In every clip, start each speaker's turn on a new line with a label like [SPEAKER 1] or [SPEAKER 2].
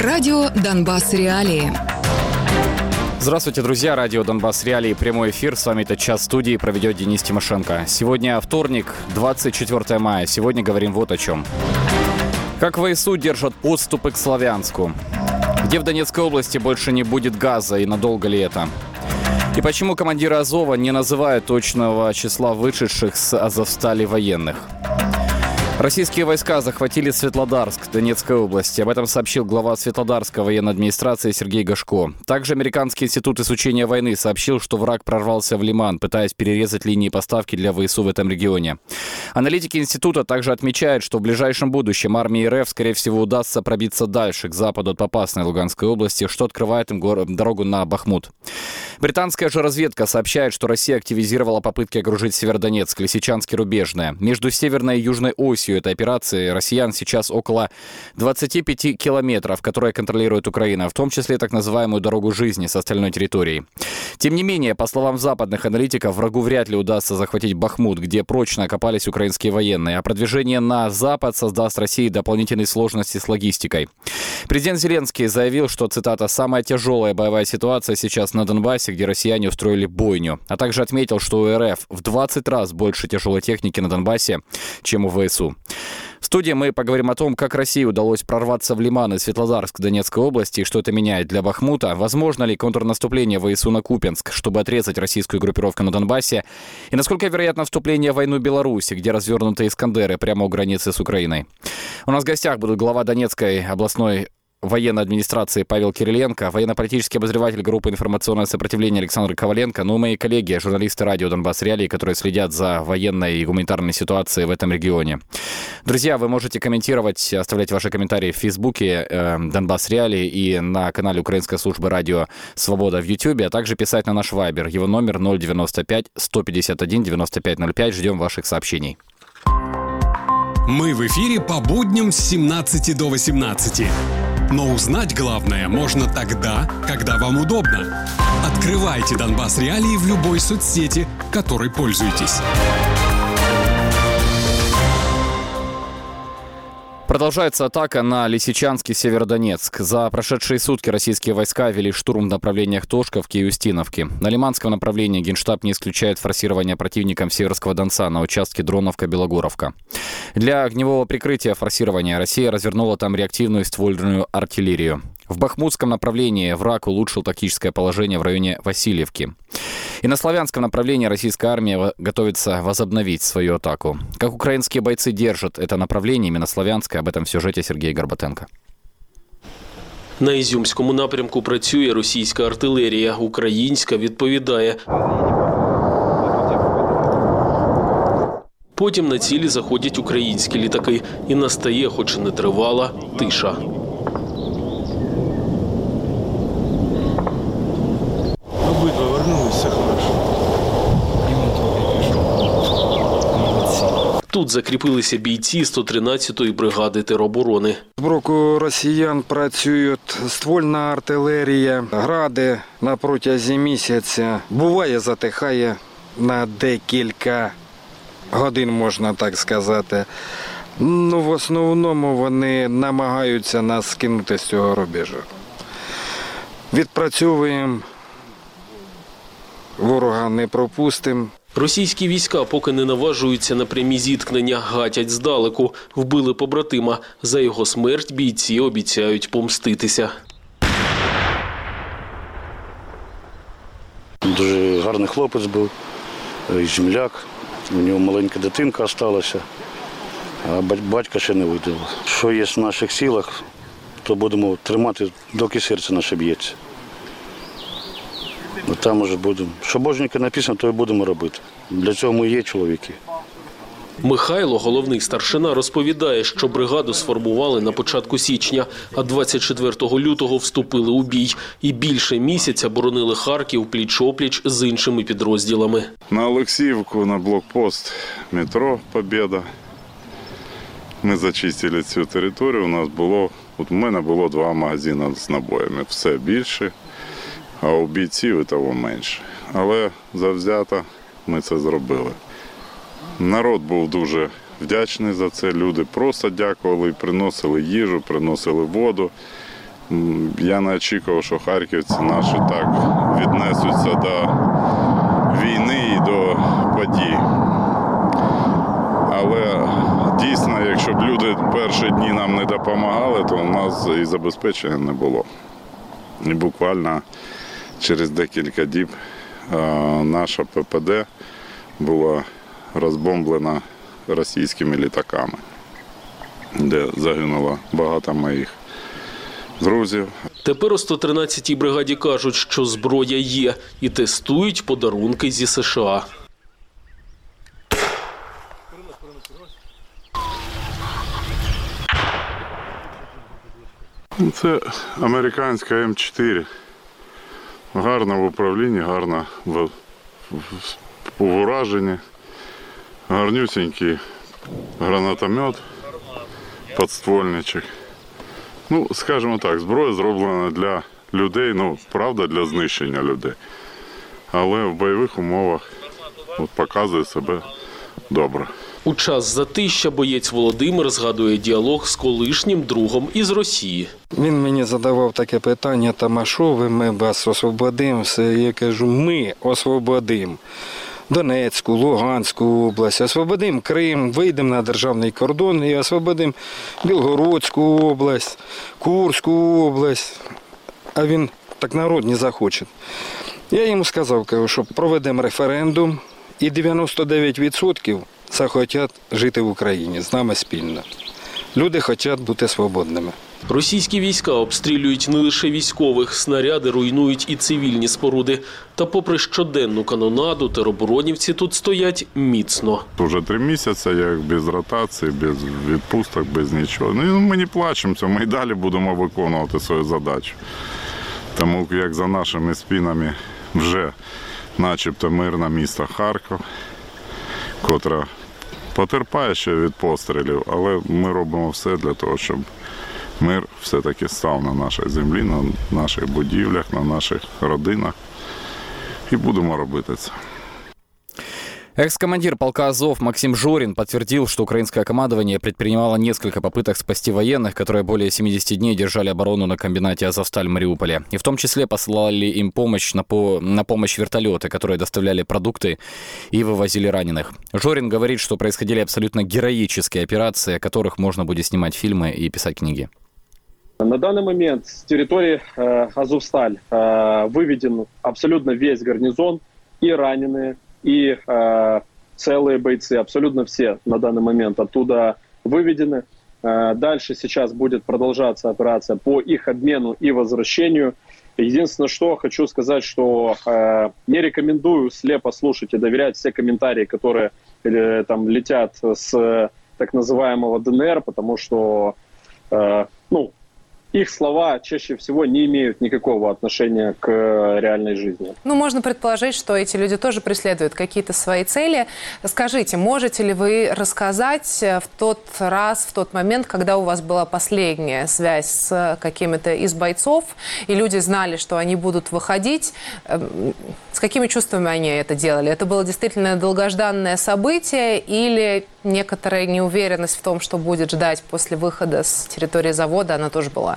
[SPEAKER 1] Радио «Донбасс. Реалии».
[SPEAKER 2] Здравствуйте, друзья. Радио «Донбасс. Реалии». Прямой эфир. С вами этот час студии проведет Денис Тимошенко. Сегодня вторник, 24 мая. Сегодня говорим вот о чем. Как ВСУ держат подступы к Славянску? Где в Донецкой области больше не будет газа и надолго ли это? И почему командиры Азова не называют точного числа вышедших с Азовстали военных? Российские войска захватили Светлодарск Донецкой области. Об этом сообщил глава Светлодарской военной администрации Сергей Гашко. Также Американский институт изучения войны сообщил, что враг прорвался в Лиман, пытаясь перерезать линии поставки для ВСУ в этом регионе. Аналитики института также отмечают, что в ближайшем будущем армии РФ, скорее всего, удастся пробиться дальше, к западу от Попасной Луганской области, что открывает им дорогу на Бахмут. Британская же разведка сообщает, что Россия активизировала попытки окружить Северодонецк, Лисичанск и Рубежное. Между северной и южной осью этой операции россиян сейчас около 25 километров, которые контролирует Украина, в том числе так называемую дорогу жизни с остальной территорией. Тем не менее, по словам западных аналитиков, врагу вряд ли удастся захватить Бахмут, где прочно окопались украинские военные, а продвижение на запад создаст России дополнительные сложности с логистикой. Президент Зеленский заявил, что, цитата, «самая тяжелая боевая ситуация сейчас на Донбассе, где россияне устроили бойню», а также отметил, что у РФ в 20 раз больше тяжелой техники на Донбассе, чем у ВСУ. В студии мы поговорим о том, как России удалось прорваться в Лиман и Светлодарск Донецкой области и что это меняет для Бахмута, возможно ли контрнаступление ВСУ на Купянск, чтобы отрезать российскую группировку на Донбассе, и насколько вероятно вступление в войну Беларуси, где развернуты Искандеры прямо у границы с Украиной. У нас в гостях будут глава Донецкой областной военной администрации Павел Кириленко, военно-политический обозреватель группы «Информационное сопротивление» Александр Коваленко, ну и мои коллеги, журналисты радио «Донбасс. Реалии», которые следят за военной и гуманитарной ситуацией в этом регионе. Друзья, вы можете комментировать, оставлять ваши комментарии в Фейсбуке «Донбасс. Реалии» и на канале Украинской службы радио «Свобода» в Ютьюбе, а также писать на наш Вайбер. Его номер 095 151 9505. Ждем ваших сообщений.
[SPEAKER 3] Мы в эфире по будням с 17 до 18. Но узнать главное можно тогда, когда вам удобно. Открывайте «Донбасс. Реалии» в любой соцсети, которой пользуетесь.
[SPEAKER 2] Продолжается атака на Лисичанск и Северодонецк. За прошедшие сутки российские войска вели штурм в направлениях Тошковки и Устиновки. На Лиманском направлении Генштаб не исключает форсирование противником Северского Донца на участке Дроновка-Белогоровка. Для огневого прикрытия форсирования Россия развернула там реактивную ствольную артиллерию. В Бахмутском направлении враг улучшил тактическое положение в районе Васильевки. И на Славянском направлении российская армия готовится возобновить свою атаку. Как украинские бойцы держат это направление, именно Славянское, об этом в сюжеті Сергія Горбатенка.
[SPEAKER 4] На Ізюмському напрямку працює російська артилерія, українська відповідає. Потім на цілі заходять українські літаки і настає, хоч і не тривала, тиша.
[SPEAKER 5] Обидва вернулися хорошо.
[SPEAKER 4] Тут закріпилися бійці 113-ї бригади тероборони.
[SPEAKER 5] З боку росіян працює ствольна артилерія, гради на протязі місяця. Буває, затихає на декілька годин, можна так сказати. Ну, в основному вони намагаються нас скинути з цього рубежу. Відпрацьовуємо, ворога не пропустимо.
[SPEAKER 4] Російські війська поки не наважуються на прямі зіткнення, гатять здалеку. Вбили побратима. За його смерть бійці обіцяють помститися.
[SPEAKER 6] Дуже гарний хлопець був, земляк. У нього маленька дитинка залишилася, а батька ще не видав. Що є в наших силах, то будемо тримати, доки серце наше б'ється. Там уже будемо. Що Боженька написано, то і будемо робити. Для цього ми є чоловіки.
[SPEAKER 4] Михайло, головний старшина, розповідає, що бригаду сформували на початку січня, а 24 лютого вступили у бій. І більше місяця боронили Харків пліч-опліч з іншими підрозділами.
[SPEAKER 7] На Олексіївку, на блокпост метро «Побєда». Ми зачистили цю територію. У мене було 2 магазини з набоями. Все більше, а у бійців і того менше. Але завзято ми це зробили. Народ був дуже вдячний за це. Люди просто дякували, приносили їжу, приносили воду. Я не очікував, що харківці наші так віднесуться до війни і до подій. Але дійсно, якщо б люди перші дні нам не допомагали, то у нас і забезпечення не було. І буквально через декілька діб наша ППД була розбомблена російськими літаками, де загинуло багато моїх друзів.
[SPEAKER 4] Тепер у 113-й бригаді кажуть, що зброя є і тестують подарунки зі США.
[SPEAKER 7] Це американська М4. Гарна в управлінні, гарна в ураженні. Гарнюсінький гранатомет, підствольничок. Ну, скажімо так, зброя зроблена для людей, ну, правда, для знищення людей. Але в бойових умовах показує себе добре.
[SPEAKER 4] У час затища боєць Володимир згадує діалог з колишнім другом із Росії.
[SPEAKER 5] Він мені задавав таке питання, там, а що ви, ми вас освободимо? Я кажу, ми освободимо Донецьку, Луганську область, освободимо Крим, вийдемо на державний кордон і освободимо Білгородську область, Курську область. А він так народ не захоче. Я йому сказав, що проведемо референдум і 99% захотять жити в Україні з нами спільно. Люди хочуть бути свободними.
[SPEAKER 4] Російські війська обстрілюють не лише військових, снаряди руйнують і цивільні споруди. Та попри щоденну канонаду, тероборонівці тут стоять міцно.
[SPEAKER 7] Уже 3 місяці, як без ротації, без відпусток, без нічого. Ну, ми не плачемося, ми й далі будемо виконувати свою задачу. Тому як за нашими спинами вже начебто мирне місто Харків, котре потерпає ще від пострілів, але ми робимо все для того, щоб мир все-таки став на нашій землі, на наших будівлях, на наших родинах. І будемо робити це.
[SPEAKER 2] Экс-командир полка «Азов» Максим Жорин подтвердил, что украинское командование предпринимало несколько попыток спасти военных, которые более 70 дней держали оборону на комбинате «Азовсталь» в Мариуполе. И в том числе посылали им помощь на помощь вертолеты, которые доставляли продукты и вывозили раненых. Жорин говорит, что происходили абсолютно героические операции, о которых можно будет снимать фильмы и писать книги.
[SPEAKER 8] На данный момент с территории «Азовсталь» выведен абсолютно весь гарнизон, и раненые, и целые бойцы, абсолютно все на данный момент оттуда выведены. Дальше сейчас будет продолжаться операция по их обмену и возвращению. Единственное, что хочу сказать, что не рекомендую слепо слушать и доверять все комментарии, которые там летят с так называемого ДНР, потому что их слова чаще всего не имеют никакого отношения к реальной жизни.
[SPEAKER 9] Ну, можно предположить, что эти люди тоже преследуют какие-то свои цели. Скажите, можете ли вы рассказать в тот раз, в тот момент, когда у вас была последняя связь с какими-то из бойцов, и люди знали, что они будут выходить, с какими чувствами они это делали? Это было действительно долгожданное событие или некоторая неуверенность в том, что будет ждать после выхода с территории завода, она тоже была?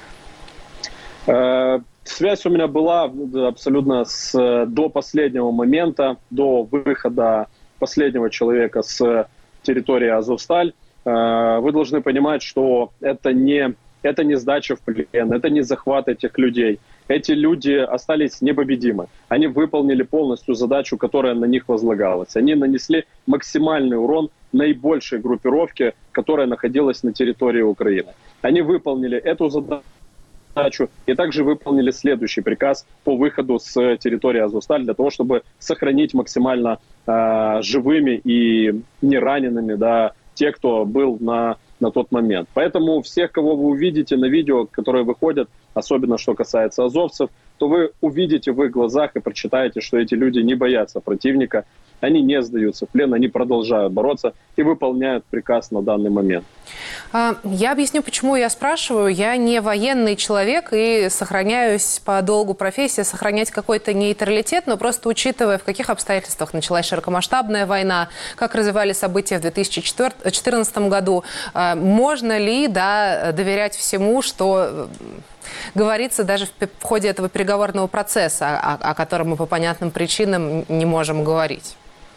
[SPEAKER 8] Связь у меня была абсолютно до последнего момента, до выхода последнего человека с территории «Азовсталь». Вы должны понимать, что это не сдача в плен, это не захват этих людей. Эти люди остались непобедимы. Они выполнили полностью задачу, которая на них возлагалась. Они нанесли максимальный урон наибольшей группировке, которая находилась на территории Украины. Они выполнили эту задачу и также выполнили следующий приказ по выходу с территории «Азовсталь» для того, чтобы сохранить максимально живыми и не ранеными те, кто был на тот момент. Поэтому всех, кого вы увидите на видео, которые выходят, особенно что касается азовцев, то вы увидите в их глазах и прочитаете, что эти люди не боятся противника, они не сдаются в плен, они продолжают бороться и выполняют приказ на данный момент.
[SPEAKER 9] Я объясню, почему я спрашиваю. Я не военный человек и сохраняюсь по долгу профессии, сохранять какой-то нейтралитет, но просто учитывая, в каких обстоятельствах началась широкомасштабная война, как развивались события в 2014 году, можно ли доверять всему, что говорится даже в ходе этого переговорного процесса, о котором мы по понятным причинам не можем говорить?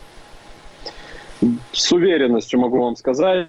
[SPEAKER 8] С уверенностью могу вам сказать,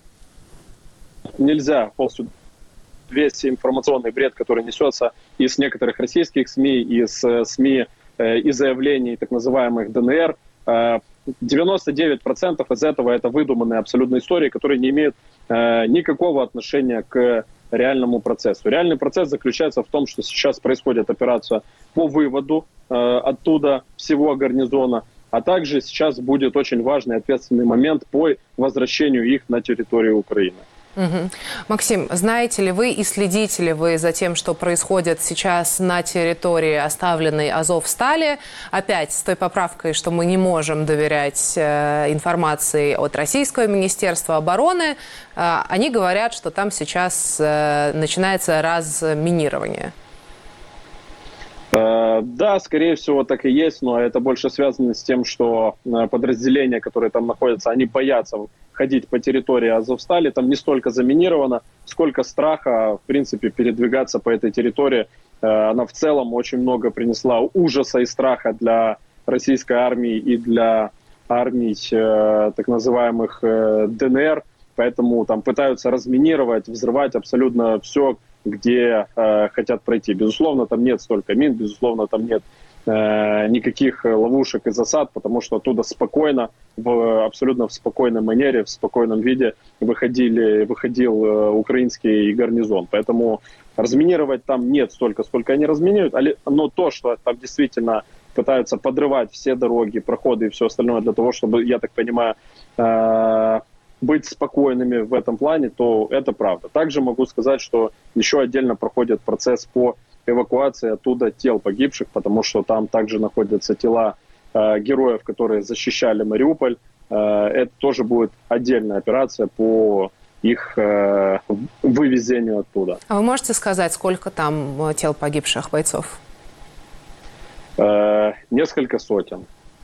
[SPEAKER 8] нельзя полностью весь информационный бред, который несется из некоторых российских СМИ, из СМИ и заявлений так называемых ДНР. 99% из этого это выдуманные абсолютно истории, которые не имеют никакого отношения к реальному процессу. Реальный процесс заключается в том, что сейчас происходит операция по выводу оттуда всего гарнизона, а также сейчас будет очень важный ответственный момент по возвращению их на территорию Украины.
[SPEAKER 9] Угу. Максим, знаете ли вы и следите ли вы за тем, что происходит сейчас на территории оставленной Азовстали? Опять с той поправкой, что мы не можем доверять информации от Российского министерства обороны. Они говорят, что там сейчас начинается разминирование.
[SPEAKER 8] Да, скорее всего, так и есть, но это больше связано с тем, что подразделения, которые там находятся, они боятся ходить по территории Азовстали. Там не столько заминировано, сколько страха, в принципе, передвигаться по этой территории. Она в целом очень много принесла ужаса и страха для российской армии и для армий так называемых ДНР. Поэтому там пытаются разминировать, взрывать абсолютно все, где хотят пройти. Безусловно, там нет столько мин, безусловно, там нет никаких ловушек и засад, потому что оттуда спокойно, абсолютно в спокойной манере, в спокойном виде выходил украинский гарнизон. Поэтому разминировать там нет столько, сколько они разминируют, но то, что там действительно пытаются подрывать все дороги, проходы и все остальное для того, чтобы, я так понимаю, быть спокойными в этом плане, то это правда. Также могу сказать, что еще отдельно проходит процесс по эвакуации оттуда тел погибших, потому что там также находятся тела героев, которые защищали Мариуполь. Это тоже будет отдельная операция по их вывезению оттуда.
[SPEAKER 9] А вы можете сказать, сколько там тел погибших бойцов?
[SPEAKER 8] Несколько сотен.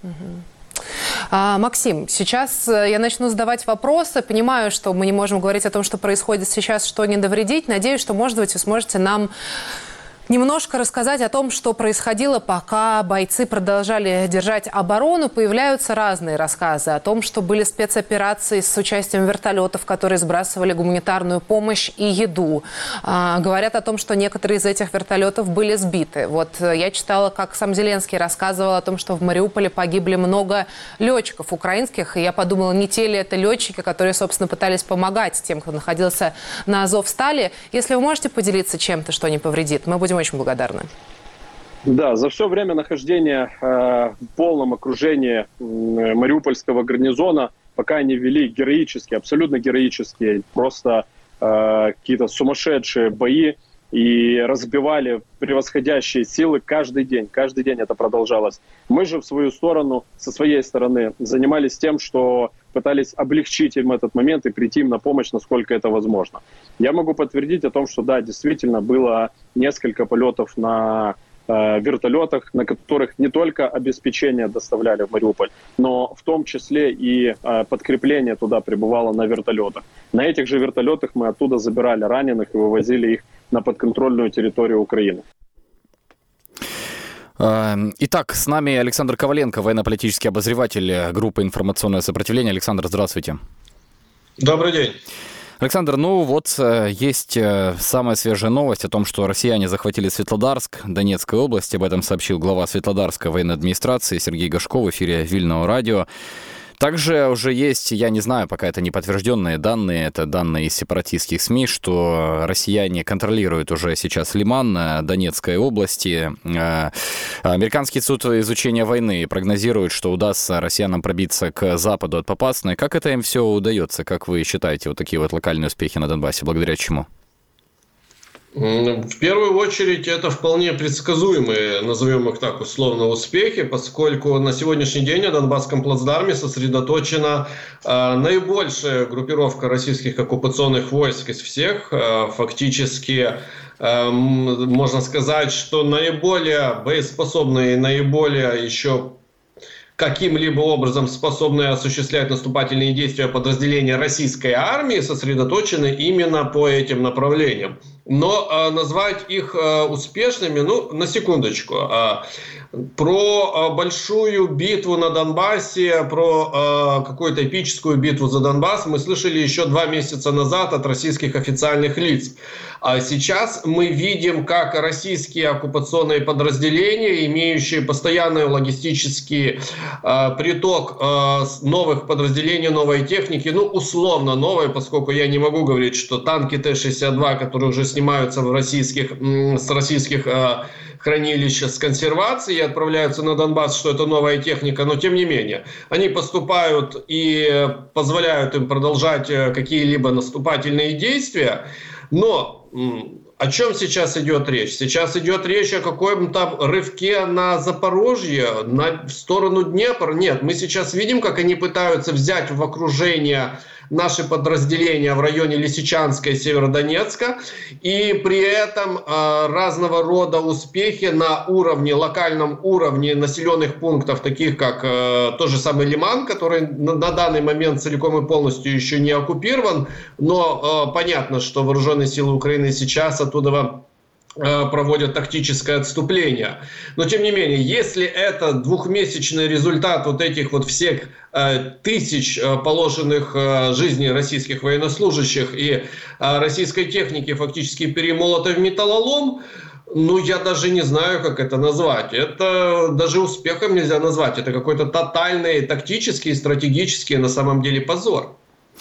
[SPEAKER 9] Максим, сейчас я начну задавать вопросы. Понимаю, что мы не можем говорить о том, что происходит сейчас, что не навредить. Надеюсь, что, может быть, вы сможете нам немножко рассказать о том, что происходило, пока бойцы продолжали держать оборону. Появляются разные рассказы о том, что были спецоперации с участием вертолетов, которые сбрасывали гуманитарную помощь и еду. Говорят о том, что некоторые из этих вертолетов были сбиты. Вот я читала, как сам Зеленский рассказывал о том, что в Мариуполе погибли много летчиков украинских. И я подумала, не те ли это летчики, которые, собственно, пытались помогать тем, кто находился на Азовстали. Если вы можете поделиться чем-то, что не повредит, мы будем очень благодарны.
[SPEAKER 8] Да, за все время нахождения в полном окружении мариупольского гарнизона, пока они вели героические, абсолютно героические, просто какие-то сумасшедшие бои и разбивали превосходящие силы каждый день. Каждый день это продолжалось. Мы же в свою сторону, со своей стороны, занимались тем, что пытались облегчить им этот момент и прийти им на помощь, насколько это возможно. Я могу подтвердить о том, что да, действительно было несколько полетов на вертолетах, на которых не только обеспечение доставляли в Мариуполь, но в том числе и подкрепление туда прибывало на вертолетах. На этих же вертолетах мы оттуда забирали раненых и вывозили их на подконтрольную территорию Украины.
[SPEAKER 2] Итак, с нами Александр Коваленко, военно-политический обозреватель группы «Информационное сопротивление». Александр, здравствуйте.
[SPEAKER 10] Добрый день.
[SPEAKER 2] Александр, ну вот есть самая свежая новость о том, что россияне захватили Светлодарск Донецкой области. Об этом сообщил глава Светлодарской военной администрации Сергей Гашко в эфире Вильного радио. Также уже есть, я не знаю, пока это не подтвержденные данные, это данные из сепаратистских СМИ, что россияне контролируют уже сейчас Лиман Донецкой области. Американский суд изучения войны прогнозирует, что удастся россиянам пробиться к западу от Попасной. Как это им все удается? Как вы считаете, вот такие вот локальные успехи на Донбассе? Благодаря чему?
[SPEAKER 10] В первую очередь это вполне предсказуемые, назовем их так условно, успехи, поскольку на сегодняшний день на Донбасском плацдарме сосредоточена наибольшая группировка российских оккупационных войск из всех. Фактически можно сказать, что наиболее боеспособные, наиболее еще каким-либо образом способные осуществлять наступательные действия подразделения российской армии сосредоточены именно по этим направлениям. Но назвать их успешными, на секундочку, про большую битву на Донбассе, про какую-то эпическую битву за Донбасс мы слышали еще 2 месяца назад от российских официальных лиц. А сейчас мы видим, как российские оккупационные подразделения, имеющие постоянный логистический приток новых подразделений, новой техники, условно новой, поскольку я не могу говорить, что танки Т-62, которые уже снимаются с российских хранилищ с консервацией и отправляются на Донбасс, что это новая техника, но тем не менее, они поступают и позволяют им продолжать какие-либо наступательные действия, но о чем сейчас идет речь? Сейчас идет речь о каком-то рывке на Запорожье, в сторону Днепра. Нет, мы сейчас видим, как они пытаются взять в окружение наши подразделения в районе Лисичанска и Северодонецка, и при этом разного рода успехи на локальном уровне населенных пунктов, таких как тот же самый Лиман, который на данный момент целиком и полностью еще не оккупирован, но понятно, что вооруженные силы Украины сейчас оттуда проводят тактическое отступление. Но тем не менее, если это двухмесячный результат вот этих вот всех тысяч положенных жизней российских военнослужащих и российской техники фактически перемолотой в металлолом, я даже не знаю, как это назвать. Это даже успехом нельзя назвать. Это какой-то тотальный тактический, стратегический на самом деле позор.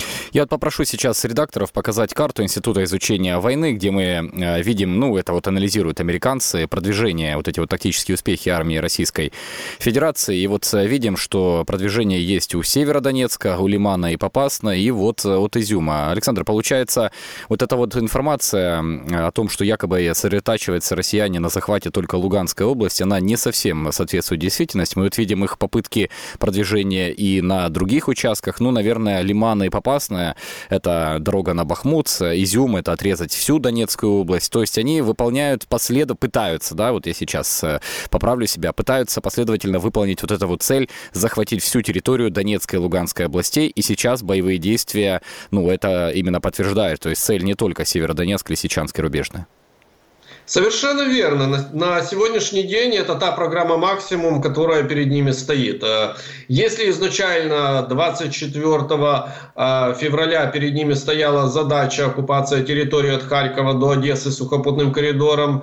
[SPEAKER 2] Я попрошу сейчас редакторов показать карту Института изучения войны, где мы видим, это вот анализируют американцы, продвижение, вот эти вот тактические успехи армии Российской Федерации. И вот видим, что продвижение есть у Северодонецка, у Лимана и Попасна, и вот от Изюма. Александр, получается, вот эта вот информация о том, что якобы сосредотачиваются россияне на захвате только Луганской области, она не совсем соответствует действительности. Мы вот видим их попытки продвижения и на других участках. Наверное, Лимана и Попасна — это дорога на Бахмут, Изюм — это отрезать всю Донецкую область. То есть они выполняют пытаются, вот я сейчас поправлю себя, пытаются последовательно выполнить вот эту вот цель, захватить всю территорию Донецкой и Луганской областей, и сейчас боевые действия, это именно подтверждает. То есть цель не только Северодонецк, Лисичанск и Рубежная.
[SPEAKER 10] Совершенно верно. На сегодняшний день это та программа «Максимум», которая перед ними стоит. Если изначально 24 февраля перед ними стояла задача оккупации территории от Харькова до Одессы сухопутным коридором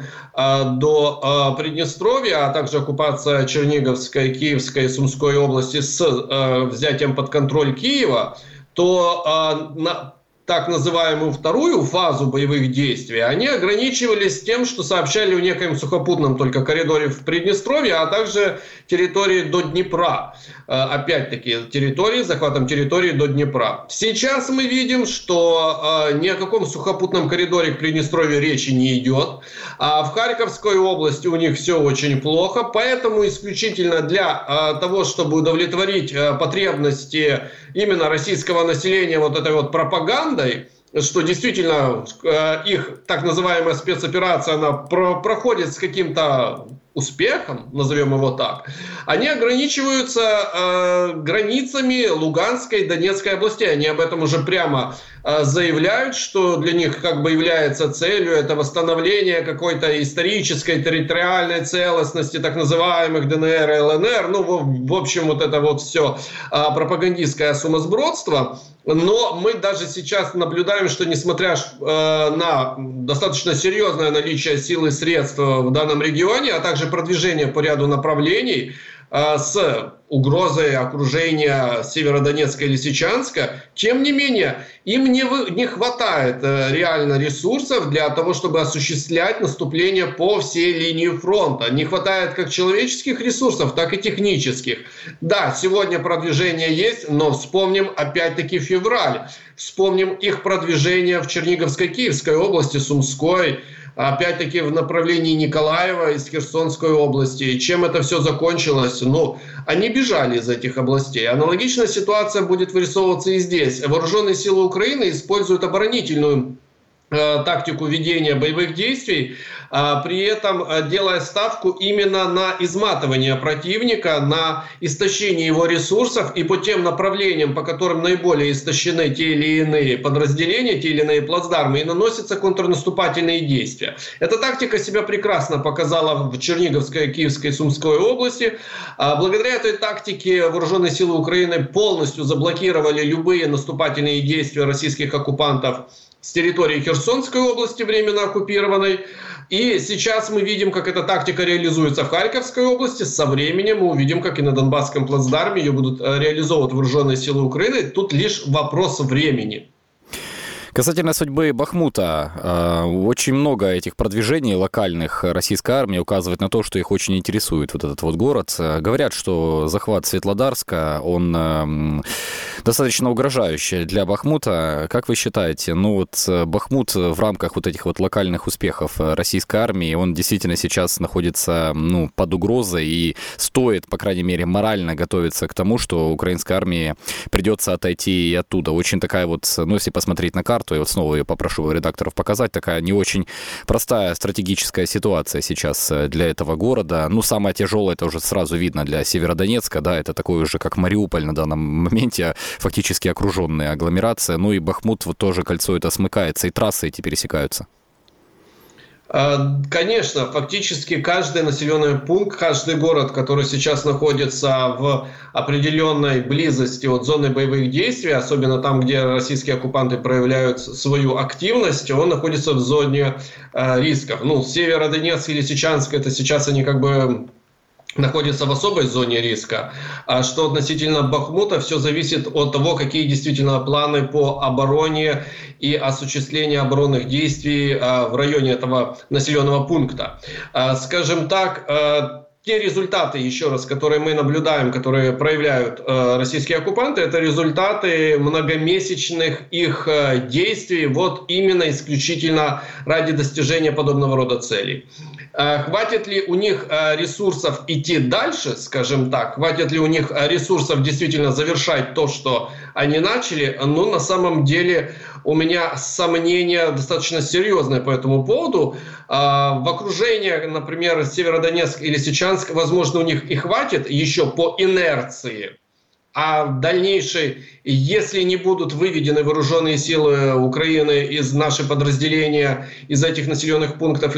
[SPEAKER 10] до Приднестровья, а также оккупация Черниговской, Киевской и Сумской области с взятием под контроль Киева, то так называемую вторую фазу боевых действий, они ограничивались тем, что сообщали о некоем сухопутном только коридоре в Приднестровье, а также территории до Днепра. Опять-таки, захватом территории до Днепра. Сейчас мы видим, что ни о каком сухопутном коридоре к Приднестровью речи не идет. А в Харьковской области у них все очень плохо, поэтому исключительно для того, чтобы удовлетворить потребности именно российского населения вот этой вот пропагандой, что действительно их так называемая спецоперация, она проходит с каким-то успехом, назовем его так, они ограничиваются границами Луганской и Донецкой областей. Они об этом уже прямо заявляют, что для них как бы является целью это восстановление какой-то исторической территориальной целостности так называемых ДНР и ЛНР. В общем, вот это вот все пропагандистское сумасбродство. Но мы даже сейчас наблюдаем, что несмотря на достаточно серьезное наличие сил и средств в данном регионе, а также продвижение по ряду направлений с угрозой окружения Северодонецка и Лисичанска, тем не менее, им не хватает реально ресурсов для того, чтобы осуществлять наступление по всей линии фронта. Не хватает как человеческих ресурсов, так и технических. Да, сегодня продвижение есть, но вспомним опять-таки февраль. Вспомним их продвижение в Черниговской, Киевской области, Сумской, опять-таки в направлении Николаева из Херсонской области. И чем это все закончилось? Они бежали из этих областей. Аналогичная ситуация будет вырисовываться и здесь. Вооруженные силы Украины используют оборонительную тактику ведения боевых действий, при этом делая ставку именно на изматывание противника, на истощение его ресурсов и по тем направлениям, по которым наиболее истощены те или иные подразделения, те или иные плацдармы, и наносятся контрнаступательные действия. Эта тактика себя прекрасно показала в Черниговской, Киевской, Сумской области. Благодаря этой тактике вооруженные силы Украины полностью заблокировали любые наступательные действия российских оккупантов с территории Херсонской области, временно оккупированной. И сейчас мы видим, как эта тактика реализуется в Харьковской области. Со временем мы увидим, как и на Донбасском плацдарме ее будут реализовывать вооруженные силы Украины. Тут лишь вопрос времени.
[SPEAKER 2] Касательно судьбы Бахмута, очень много этих продвижений локальных российской армии указывает на то, что их очень интересует вот этот вот город. Говорят, что захват Светлодарска, он достаточно угрожающий для Бахмута. Как вы считаете, Бахмут в рамках вот этих вот локальных успехов российской армии, он действительно сейчас находится под угрозой и стоит, по крайней мере, морально готовиться к тому, что украинской армии придется отойти и оттуда. Очень такая вот, если посмотреть на карту, и снова ее попрошу редакторов показать, такая не очень простая стратегическая ситуация сейчас для этого города. Самое тяжелое, это уже сразу видно для Северодонецка, да, это такой уже, как Мариуполь на данном моменте, фактически агломерация. И Бахмут, вот тоже кольцо это смыкается, и трассы эти пересекаются.
[SPEAKER 10] Конечно, фактически каждый населенный пункт, каждый город, который сейчас находится в определенной близости от зоны боевых действий, особенно там, где российские оккупанты проявляют свою активность, он находится в зоне рисков. Северодонецк и Лисичанск, это сейчас они находится в особой зоне риска. А что относительно Бахмута, все зависит от того, какие действительно планы по обороне и осуществлению оборонных действий в районе этого населенного пункта. Скажем так, те результаты, еще раз, которые мы наблюдаем, которые проявляют российские оккупанты, это результаты многомесячных их действий именно исключительно ради достижения подобного рода целей. Хватит ли у них ресурсов идти дальше, скажем так, хватит ли у них ресурсов действительно завершать то, что они начали, на самом деле у меня сомнения достаточно серьезные по этому поводу. В окружении, например, Северодонецк или Лисичанск, возможно, у них и хватит еще по инерции. А в дальнейшей, если не будут выведены вооруженные силы Украины из наших подразделения, из этих населенных пунктов,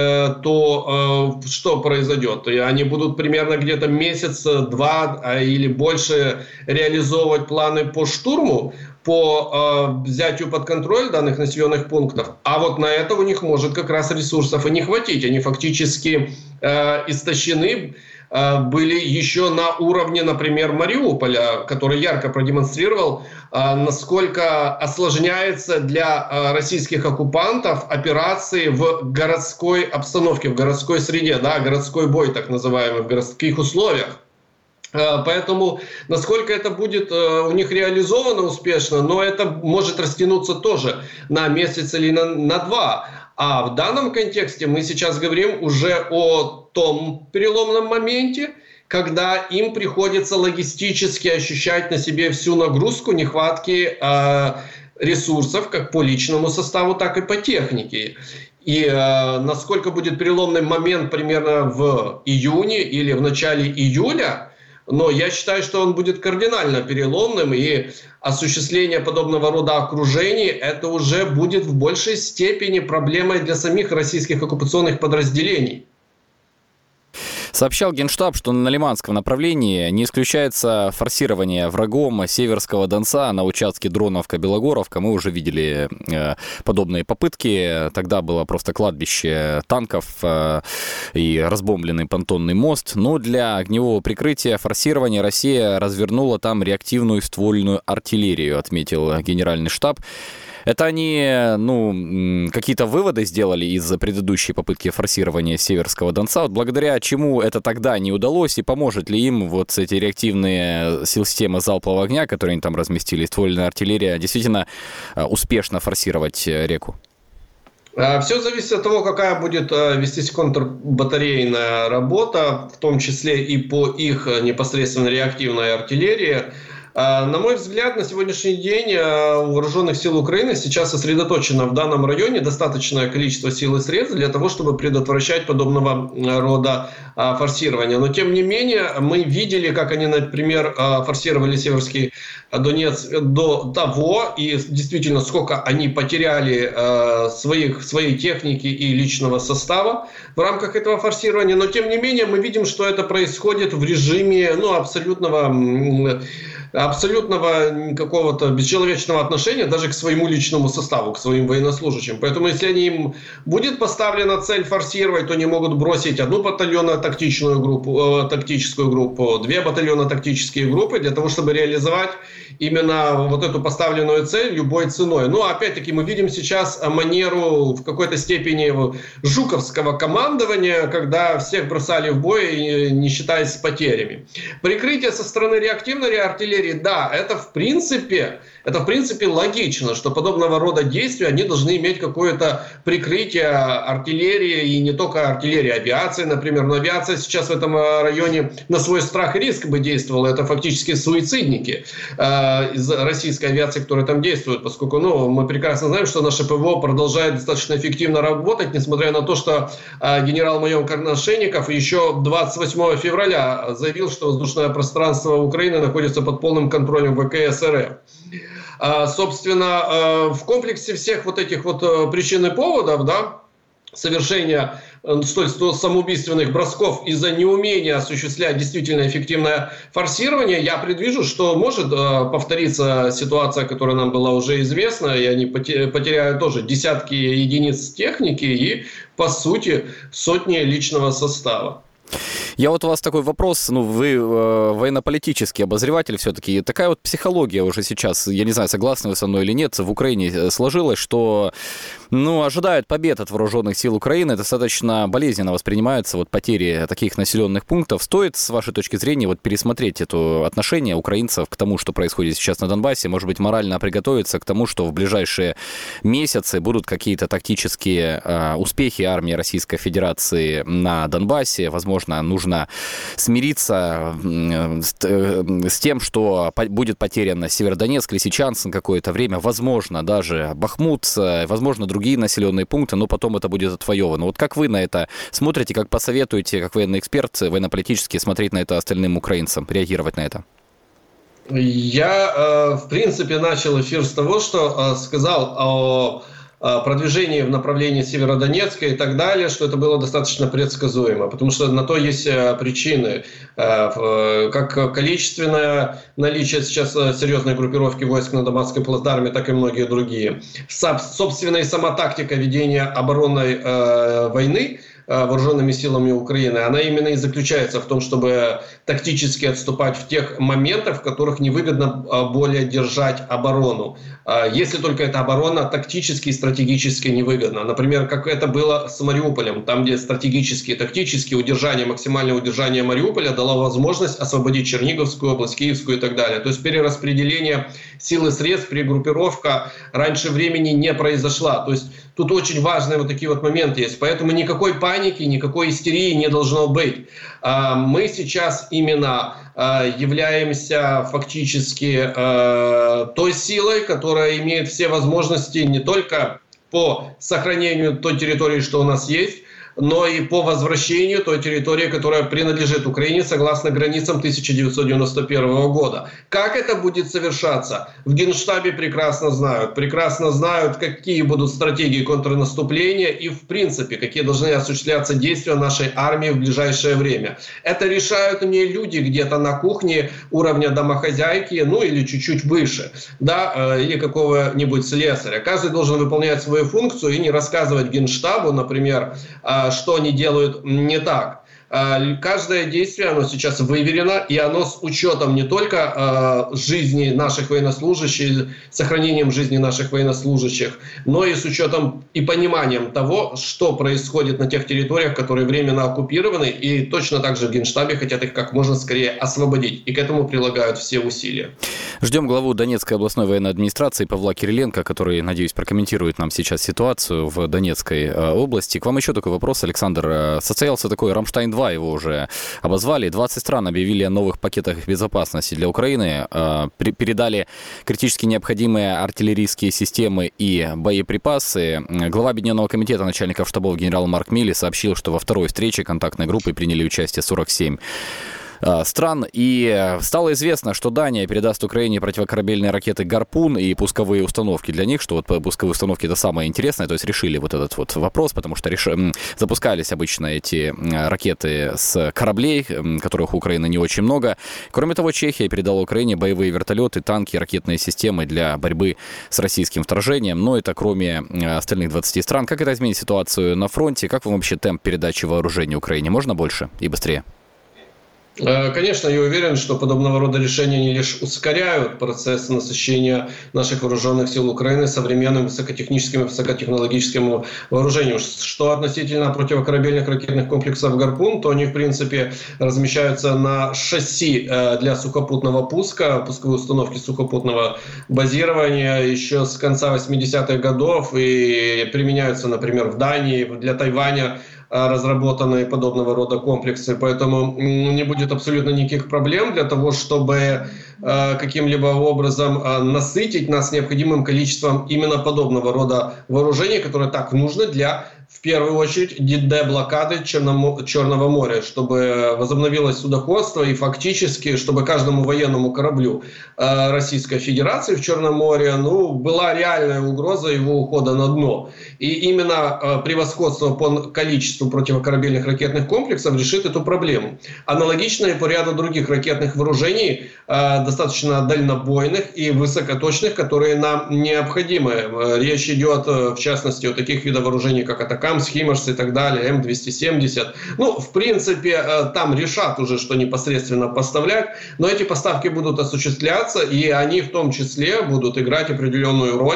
[SPEAKER 10] то что произойдет? Они будут примерно где-то месяц-два или больше реализовывать планы по штурму, по взятию под контроль данных населенных пунктов. А вот на это у них может как раз ресурсов и не хватить. Они фактически истощены были еще на уровне, например, Мариуполя, который ярко продемонстрировал, насколько осложняется для российских оккупантов операции в городской обстановке, в городской среде, городской бой, так называемый, в городских условиях. Поэтому, насколько это будет у них реализовано успешно, но это может растянуться тоже на месяц или на два. А в данном контексте мы сейчас говорим уже о том переломном моменте, когда им приходится логистически ощущать на себе всю нагрузку нехватки ресурсов как по личному составу, так и по технике. И насколько будет переломный момент примерно в июне или в начале июля, но я считаю, что он будет кардинально переломным, и осуществление подобного рода окружений это уже будет в большей степени проблемой для самих российских оккупационных подразделений.
[SPEAKER 2] Сообщал Генштаб, что на Лиманском направлении не исключается форсирование врагом Северского Донца на участке Дроновка-Белогоровка. Мы уже видели подобные попытки. Тогда было просто кладбище танков и разбомбленный понтонный мост. Но для огневого прикрытия форсирования Россия развернула там реактивную ствольную артиллерию, отметил Генеральный штаб. Это они, какие-то выводы сделали из предыдущей попытки форсирования Северского Донца, благодаря чему это тогда не удалось, и поможет ли им эти реактивные системы залпового огня, которые они там разместили, ствольная артиллерия, действительно успешно форсировать реку?
[SPEAKER 10] Все зависит от того, какая будет вестись контрбатарейная работа, в том числе и по их непосредственно реактивной артиллерии. На мой взгляд, на сегодняшний день у вооруженных сил Украины сейчас сосредоточено в данном районе достаточное количество сил и средств для того, чтобы предотвращать подобного рода форсирования. Но, тем не менее, мы видели, как они, например, форсировали Северский Донецк до того, и действительно, сколько они потеряли своей техники и личного состава в рамках этого форсирования. Но, тем не менее, мы видим, что это происходит в режиме абсолютного какого-то бесчеловечного отношения даже к своему личному составу, к своим военнослужащим. Поэтому если им будет поставлена цель форсировать, то они могут бросить одну батальонно-тактическую группу, 2 батальонно-тактические группы для того, чтобы реализовать именно вот эту поставленную цель любой ценой. Но опять-таки мы видим сейчас манеру в какой-то степени жуковского командования, когда всех бросали в бой, не считаясь с потерями. Прикрытие со стороны реактивной артиллерии, да, это в принципе логично, что подобного рода действия, они должны иметь какое-то прикрытие артиллерии, и не только артиллерии, авиации, например. Но авиация сейчас в этом районе на свой страх и риск бы действовала. Это фактически суицидники из российской авиации, которые там действуют, поскольку мы прекрасно знаем, что наше ПВО продолжает достаточно эффективно работать, несмотря на то, что генерал-майор Коношенников еще 28 февраля заявил, что воздушное пространство Украины находится под полным контролем ВКС РФ. Собственно, в комплексе всех вот этих вот причин и поводов, совершения столь самоубийственных бросков из-за неумения осуществлять действительно эффективное форсирование, я предвижу, что может повториться ситуация, которая нам была уже известна, и они потеряют тоже десятки единиц техники и, по сути, сотни личного состава.
[SPEAKER 2] Я вот у вас такой вопрос, вы военно-политический обозреватель все-таки, такая вот психология уже сейчас, я не знаю, согласны вы со мной или нет, в Украине сложилась, что, ожидают побед от вооруженных сил Украины, достаточно болезненно воспринимаются вот потери таких населенных пунктов. Стоит, с вашей точки зрения, вот пересмотреть это отношение украинцев к тому, что происходит сейчас на Донбассе, может быть, морально приготовиться к тому, что в ближайшие месяцы будут какие-то тактические успехи армии Российской Федерации на Донбассе, возможно, нужно смириться с тем, что будет потерян Северодонецк, Лисичанск на какое-то время, возможно, даже Бахмут, возможно, другие населенные пункты, но потом это будет отвоевано. Вот как вы на это смотрите, как посоветуете, как военный эксперт, военно-политически, смотреть на это остальным украинцам, реагировать на это?
[SPEAKER 10] Я, в принципе, начал эфир с того, что сказал о продвижении в направлении Северодонецка и так далее, что это было достаточно предсказуемо, потому что на то есть причины, как количественное наличие сейчас серьезной группировки войск на Донбасской плацдарме, так и многие другие. Собственно, и сама тактика ведения оборонной войны вооруженными силами Украины, она именно и заключается в том, чтобы тактически отступать в тех моментах, в которых невыгодно более держать оборону. Если только эта оборона тактически и стратегически невыгодна. Например, как это было с Мариуполем, там, где стратегически и тактически максимальное удержание Мариуполя дало возможность освободить Черниговскую область, Киевскую и так далее. То есть перераспределение сил и средств, перегруппировка раньше времени не произошла. То есть тут очень важные вот такие вот моменты есть. Поэтому никакой паники, никакой истерии не должно быть. Мы сейчас именно являемся фактически той силой, которая имеет все возможности не только по сохранению той территории, что у нас есть, но и по возвращению той территории, которая принадлежит Украине согласно границам 1991 года. Как это будет совершаться? В Генштабе прекрасно знают, какие будут стратегии контрнаступления и, в принципе, какие должны осуществляться действия нашей армии в ближайшее время. Это решают не люди где-то на кухне уровня домохозяйки, или чуть-чуть выше, или какого-нибудь слесаря. Каждый должен выполнять свою функцию и не рассказывать Генштабу, например, что они делают не так. Каждое действие, оно сейчас выверено, и оно с учетом не только жизни наших военнослужащих, сохранением жизни наших военнослужащих, но и с учетом и пониманием того, что происходит на тех территориях, которые временно оккупированы, и точно так же в Генштабе хотят их как можно скорее освободить, и к этому прилагают все усилия.
[SPEAKER 2] Ждем главу Донецкой областной военной администрации Павла Кириленко, который, надеюсь, прокомментирует нам сейчас ситуацию в Донецкой области. К вам еще такой вопрос, Александр. Состоялся такой «Рамштайн-2», его уже обозвали. 20 стран объявили о новых пакетах безопасности для Украины, передали критически необходимые артиллерийские системы и боеприпасы. Глава Объединенного комитета начальников штабов генерал Марк Милли сообщил, что во второй встрече контактной группы приняли участие 47 стран. И стало известно, что Дания передаст Украине противокорабельные ракеты «Гарпун» и пусковые установки для них, что вот пусковые установки — это самое интересное, то есть решили вот этот вот вопрос, потому что запускались обычно эти ракеты с кораблей, которых у Украины не очень много. Кроме того, Чехия передала Украине боевые вертолеты, танки, ракетные системы для борьбы с российским вторжением, но это кроме остальных 20 стран. Как это изменит ситуацию на фронте? Как вам вообще темп передачи вооружений Украине? Можно больше и быстрее?
[SPEAKER 10] Конечно, я уверен, что подобного рода решения не лишь ускоряют процесс насыщения наших вооруженных сил Украины современным высокотехническим и высокотехнологическим вооружением. Что относительно противокорабельных ракетных комплексов «Гарпун», то они, в принципе, размещаются на шасси для сухопутного пуска, пусковые установки сухопутного базирования еще с конца 80-х годов и применяются, например, в Дании, для Тайваня разработанные подобного рода комплексы, поэтому не будет абсолютно никаких проблем для того, чтобы каким-либо образом насытить нас необходимым количеством именно подобного рода вооружений, которое так нужно для, в первую очередь, деблокады Черного моря, чтобы возобновилось судоходство и фактически, чтобы каждому военному кораблю Российской Федерации в Черном море была реальная угроза его ухода на дно. И именно превосходство по количеству противокорабельных ракетных комплексов решит эту проблему. Аналогично и по ряду других ракетных вооружений, достаточно дальнобойных и высокоточных, которые нам необходимы. Речь идет, в частности, о таких видах вооружений, как «Атакамс», «Химарс» и так далее, М-270. В принципе, там решат уже, что непосредственно поставлять, но эти поставки будут осуществляться, и они в том числе будут играть определенную роль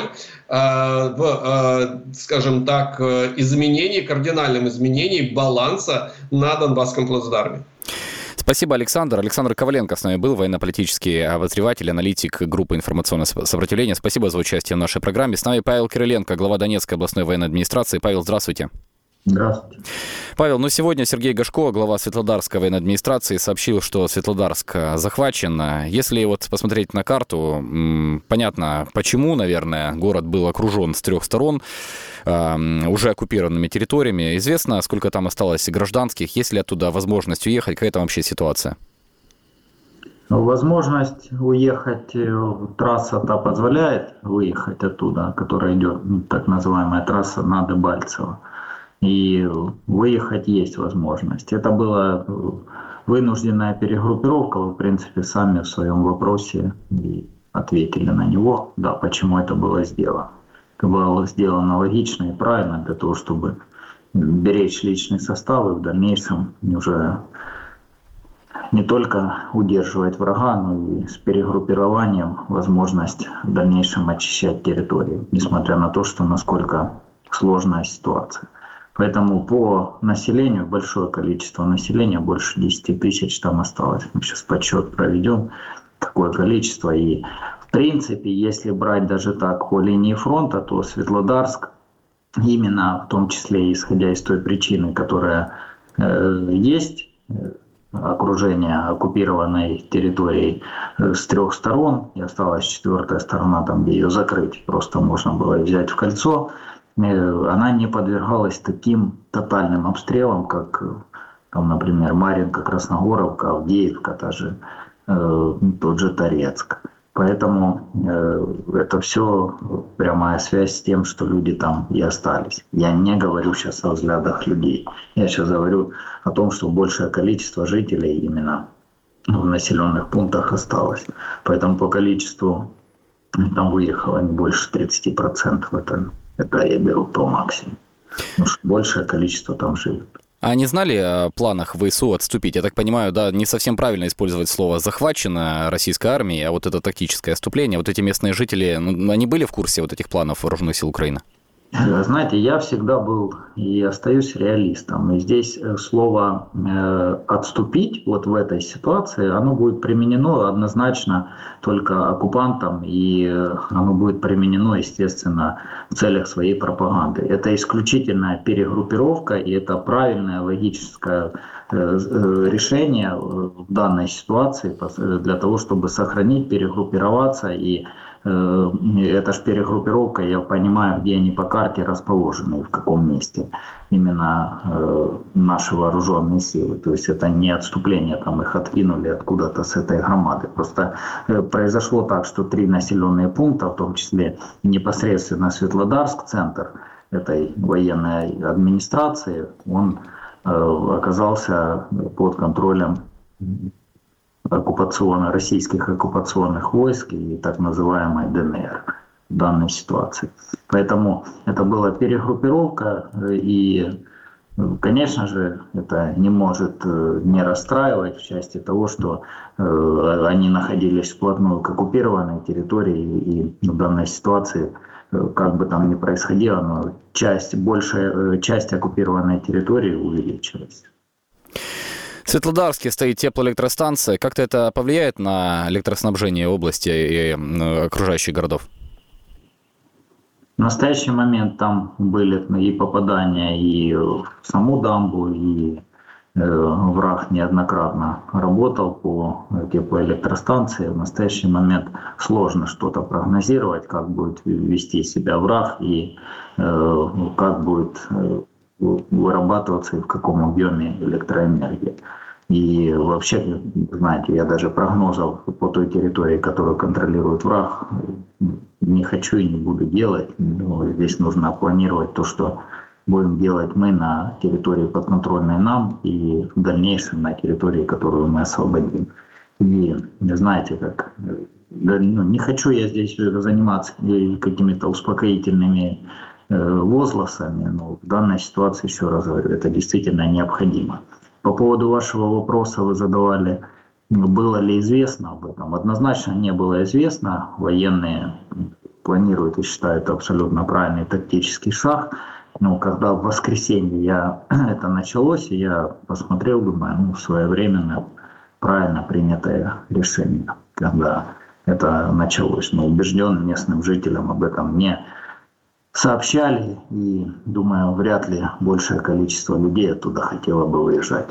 [SPEAKER 10] в, скажем так, кардинальном изменении баланса на Донбасском плацдарме.
[SPEAKER 2] Спасибо, Александр. Александр Коваленко с нами был, военно-политический обозреватель, аналитик группы «Информационное сопротивление». Спасибо за участие в нашей программе. С нами Павел Кириленко, глава Донецкой областной военной администрации. Павел, здравствуйте.
[SPEAKER 11] Здравствуйте.
[SPEAKER 2] Павел, сегодня Сергей Гашко, глава Светлодарской военной администрации, сообщил, что Светлодарск захвачен. Если посмотреть на карту, понятно, почему, наверное, город был окружен с 3 сторон уже оккупированными территориями. Известно, сколько там осталось гражданских, есть ли оттуда возможность уехать, какая там вообще ситуация?
[SPEAKER 11] Возможность уехать, трасса-то позволяет выехать оттуда, которая идет, так называемая трасса на Дебальцево. И выехать есть возможность. Это была вынужденная перегруппировка. Вы, в принципе, сами в своем вопросе и ответили на него, да, почему это было сделано. Это было сделано логично и правильно для того, чтобы беречь личный состав и в дальнейшем уже не только удерживать врага, но и с перегруппированием возможность в дальнейшем очищать территорию, несмотря на то, что насколько сложная ситуация. Поэтому по населению, большое количество населения, больше 10 тысяч там осталось. Мы сейчас подсчет проведем, какое количество. И в принципе, если брать даже так по линии фронта, то Светлодарск, именно в том числе исходя из той причины, которая есть, окружение оккупированной территории с 3 сторон, и осталась 4-я сторона, там где ее закрыть, просто можно было взять в кольцо, она не подвергалась таким тотальным обстрелам, как, там, например, Марьинка, Красногоровка, Авдеевка, даже тот же Торецк. Поэтому это все прямая связь с тем, что люди там и остались. Я не говорю сейчас о взглядах людей. Я сейчас говорю о том, что большее количество жителей именно в населенных пунктах осталось. Поэтому по количеству там выехало не больше 30%. Это я беру по максимуму. Потому что большее количество там живет.
[SPEAKER 2] А не знали о планах ВСУ отступить? Я так понимаю, да, не совсем правильно использовать слово «захвачено» российской армией, а вот это тактическое отступление. Вот эти местные жители, они были в курсе вот этих планов вооруженных сил Украины?
[SPEAKER 11] Знаете, я всегда был и остаюсь реалистом. И здесь слово «отступить» вот в этой ситуации, оно будет применено однозначно только оккупантам, и оно будет применено, естественно, в целях своей пропаганды. Это исключительная перегруппировка, и это правильное логическое решение в данной ситуации для того, чтобы сохранить, перегруппироваться. И это же перегруппировка, я понимаю, где они по карте расположены, в каком месте именно наши вооруженные силы. То есть это не отступление, там их отвинули откуда-то с этой громады. Просто произошло так, что 3 населенные пункта, в том числе непосредственно Светлодарск, центр этой военной администрации, он оказался под контролем российских оккупационных войск и так называемой ДНР в данной ситуации. Поэтому это была перегруппировка, и, конечно же, это не может не расстраивать в части того, что они находились вплотную к оккупированной территории, и в данной ситуации, как бы там ни происходило, но большая часть оккупированной территории увеличилась.
[SPEAKER 2] В Светлодарске стоит теплоэлектростанция. Как-то это повлияет на электроснабжение области и окружающих городов?
[SPEAKER 11] В настоящий момент там были и попадания и в саму дамбу, и враг неоднократно работал по теплоэлектростанции. В настоящий момент сложно что-то прогнозировать, как будет вести себя враг и как будет вырабатываться и в каком объеме электроэнергии. И вообще, знаете, я даже прогнозов по той территории, которую контролирует враг, не хочу и не буду делать. Но здесь нужно планировать то, что будем делать мы на территории подконтрольной нам и в дальнейшем на территории, которую мы освободим. И знаете, как не хочу я здесь заниматься какими-то успокоительными возгласами, но в данной ситуации, еще раз говорю, это действительно необходимо. По поводу вашего вопроса вы задавали, было ли известно об этом. Однозначно не было известно. Военные планируют и считают абсолютно правильный тактический шаг. Но когда в воскресенье это началось, я посмотрел, думаю, своевременно правильно принятое решение, когда это началось. Но убежден, местным жителям об этом не сообщали, и, думаю, вряд ли большее количество людей оттуда хотело бы выезжать.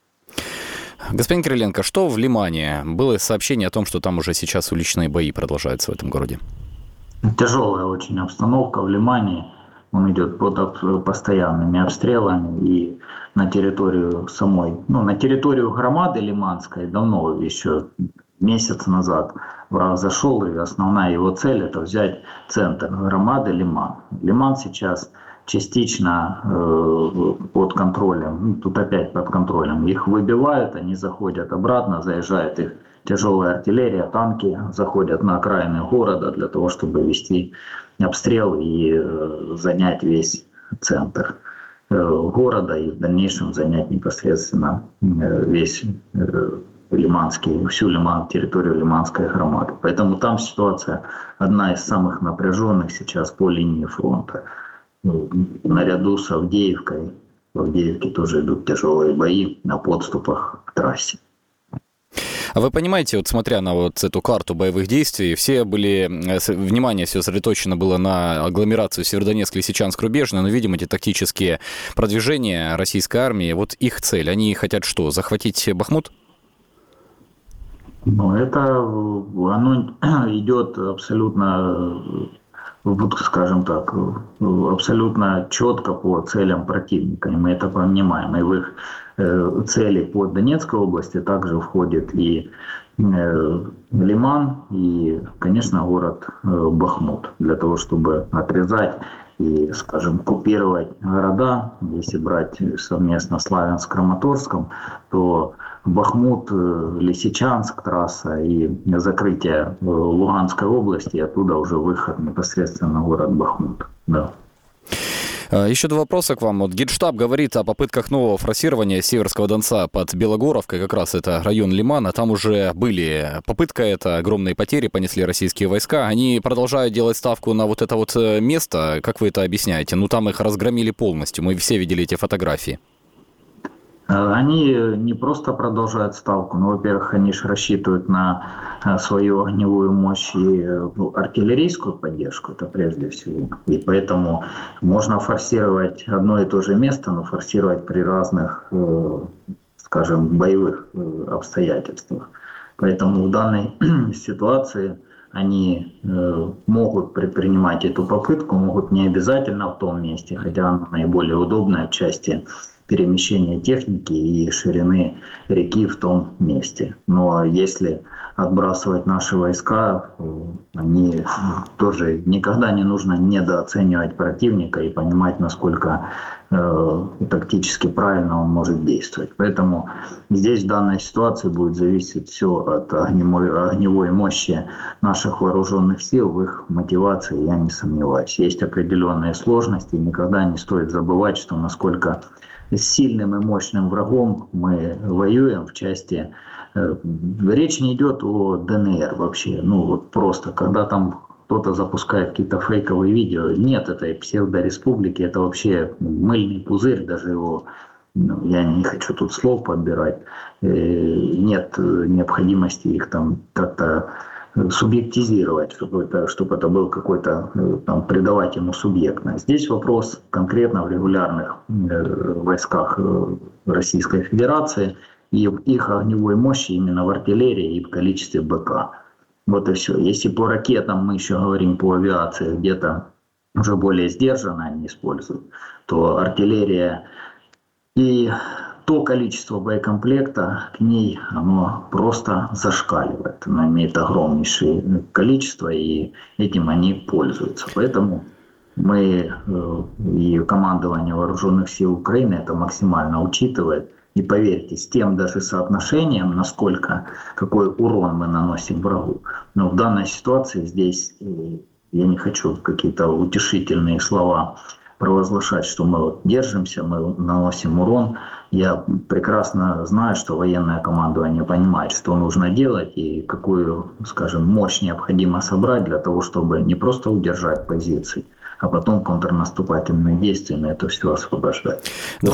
[SPEAKER 2] Господин Кириленко, что в Лимане? Было сообщение о том, что там уже сейчас уличные бои продолжаются в этом городе.
[SPEAKER 11] Тяжелая очень обстановка в Лимане. Он идет под постоянными обстрелами, и на территорию на территорию громады Лиманской давно, еще месяц назад, враг зашел, и основная его цель – это взять центр громады Лиман. Лиман сейчас частично под контролем, тут опять под контролем. Их выбивают, они заходят обратно, заезжает их тяжелая артиллерия, танки заходят на окраины города для того, чтобы вести обстрел и занять весь центр города и в дальнейшем занять непосредственно весь всю территорию Лиманской громады. Поэтому там ситуация одна из самых напряженных сейчас по линии фронта. Наряду с Авдеевкой. В Авдеевке тоже идут тяжелые бои на подступах к трассе.
[SPEAKER 2] А вы понимаете, вот смотря на вот эту карту боевых действий, внимание все сосредоточено было на агломерацию Северодонецк, Лисичанск, Рубежное, но, видимо, эти тактические продвижения российской армии, вот их цель, они хотят что, захватить Бахмут?
[SPEAKER 11] Оно идет абсолютно, скажем так, абсолютно четко по целям противника, и мы это понимаем. И в их цели по Донецкой области также входит и Лиман, и, конечно, город Бахмут, для того, чтобы отрезать и, скажем, купировать города. Если брать совместно Славянск с Краматорском, то Бахмут, Лисичанск трасса и закрытие Луганской области, оттуда уже выход непосредственно в город Бахмут. Да.
[SPEAKER 2] Еще два вопроса к вам. Вот Генштаб говорит о попытках нового форсирования Северского Донца под Белогоровкой, как раз это район Лимана. Там уже были попытка, это огромные потери понесли российские войска. Они продолжают делать ставку на вот это вот место. Как вы это объясняете? Ну, там их разгромили полностью. Мы все видели эти фотографии.
[SPEAKER 11] Они не просто продолжают ставку, но, во-первых, они же рассчитывают на свою огневую мощь и артиллерийскую поддержку, это прежде всего. И поэтому можно форсировать одно и то же место, но форсировать при разных, скажем, боевых обстоятельствах. Поэтому в данной ситуации они могут предпринимать эту попытку, могут не обязательно в том месте, хотя она наиболее удобная в части перемещения техники и ширины реки в том месте. Но если отбрасывать наши войска, они тоже никогда не нужно недооценивать противника и понимать, насколько тактически правильно он может действовать. Поэтому здесь в данной ситуации будет зависеть все от огневой мощи наших вооруженных сил, в их мотивации я не сомневаюсь. Есть определенные сложности, никогда не стоит забывать, что насколько с сильным и мощным врагом мы воюем в части... Речь не идет о ДНР вообще. Ну вот просто, когда там кто-то запускает какие-то фейковые видео, нет этой псевдореспублики, это вообще мыльный пузырь, даже его... я не хочу тут слов подбирать. Нет необходимости их там как-то субъектизировать, чтобы это был какой-то, там, придавать ему субъектность. Здесь вопрос конкретно в регулярных войсках Российской Федерации и в их огневой мощи именно в артиллерии и в количестве БК. Вот и все. Если по ракетам мы еще говорим, по авиации где-то уже более сдержанно они используют, то артиллерия и то количество боекомплекта к ней, оно просто зашкаливает. Оно имеет огромнейшее количество, и этим они пользуются. Поэтому мы и командование Вооруженных сил Украины это максимально учитывает. И поверьте, с тем даже соотношением, какой урон мы наносим врагу. Но в данной ситуации здесь я не хочу какие-то утешительные слова провозглашать, что мы вот держимся, мы наносим урон. Я прекрасно знаю, что военное командование понимает, что нужно делать и какую, скажем, мощь необходимо собрать для того, чтобы не просто удержать позиции, а потом контрнаступательными действиями это все освобождать.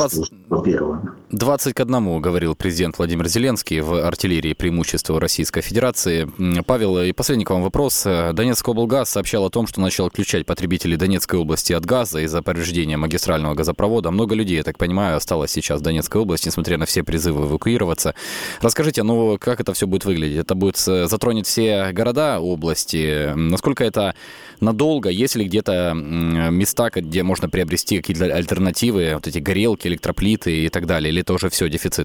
[SPEAKER 2] 20 к 1 говорил президент Владимир Зеленский в артиллерии преимущества Российской Федерации. Павел, и последний к вам вопрос. Донецкий облгаз сообщал о том, что начал отключать потребителей Донецкой области от газа из-за повреждения магистрального газопровода. Много людей, я так понимаю, осталось сейчас в Донецкой области, несмотря на все призывы эвакуироваться. Расскажите, как это все будет выглядеть? Это будет затронет все города области? Насколько это надолго? Есть ли где-то места, где можно приобрести какие-то альтернативы, вот эти горелки, электроплиты и так далее, или это уже все дефицит?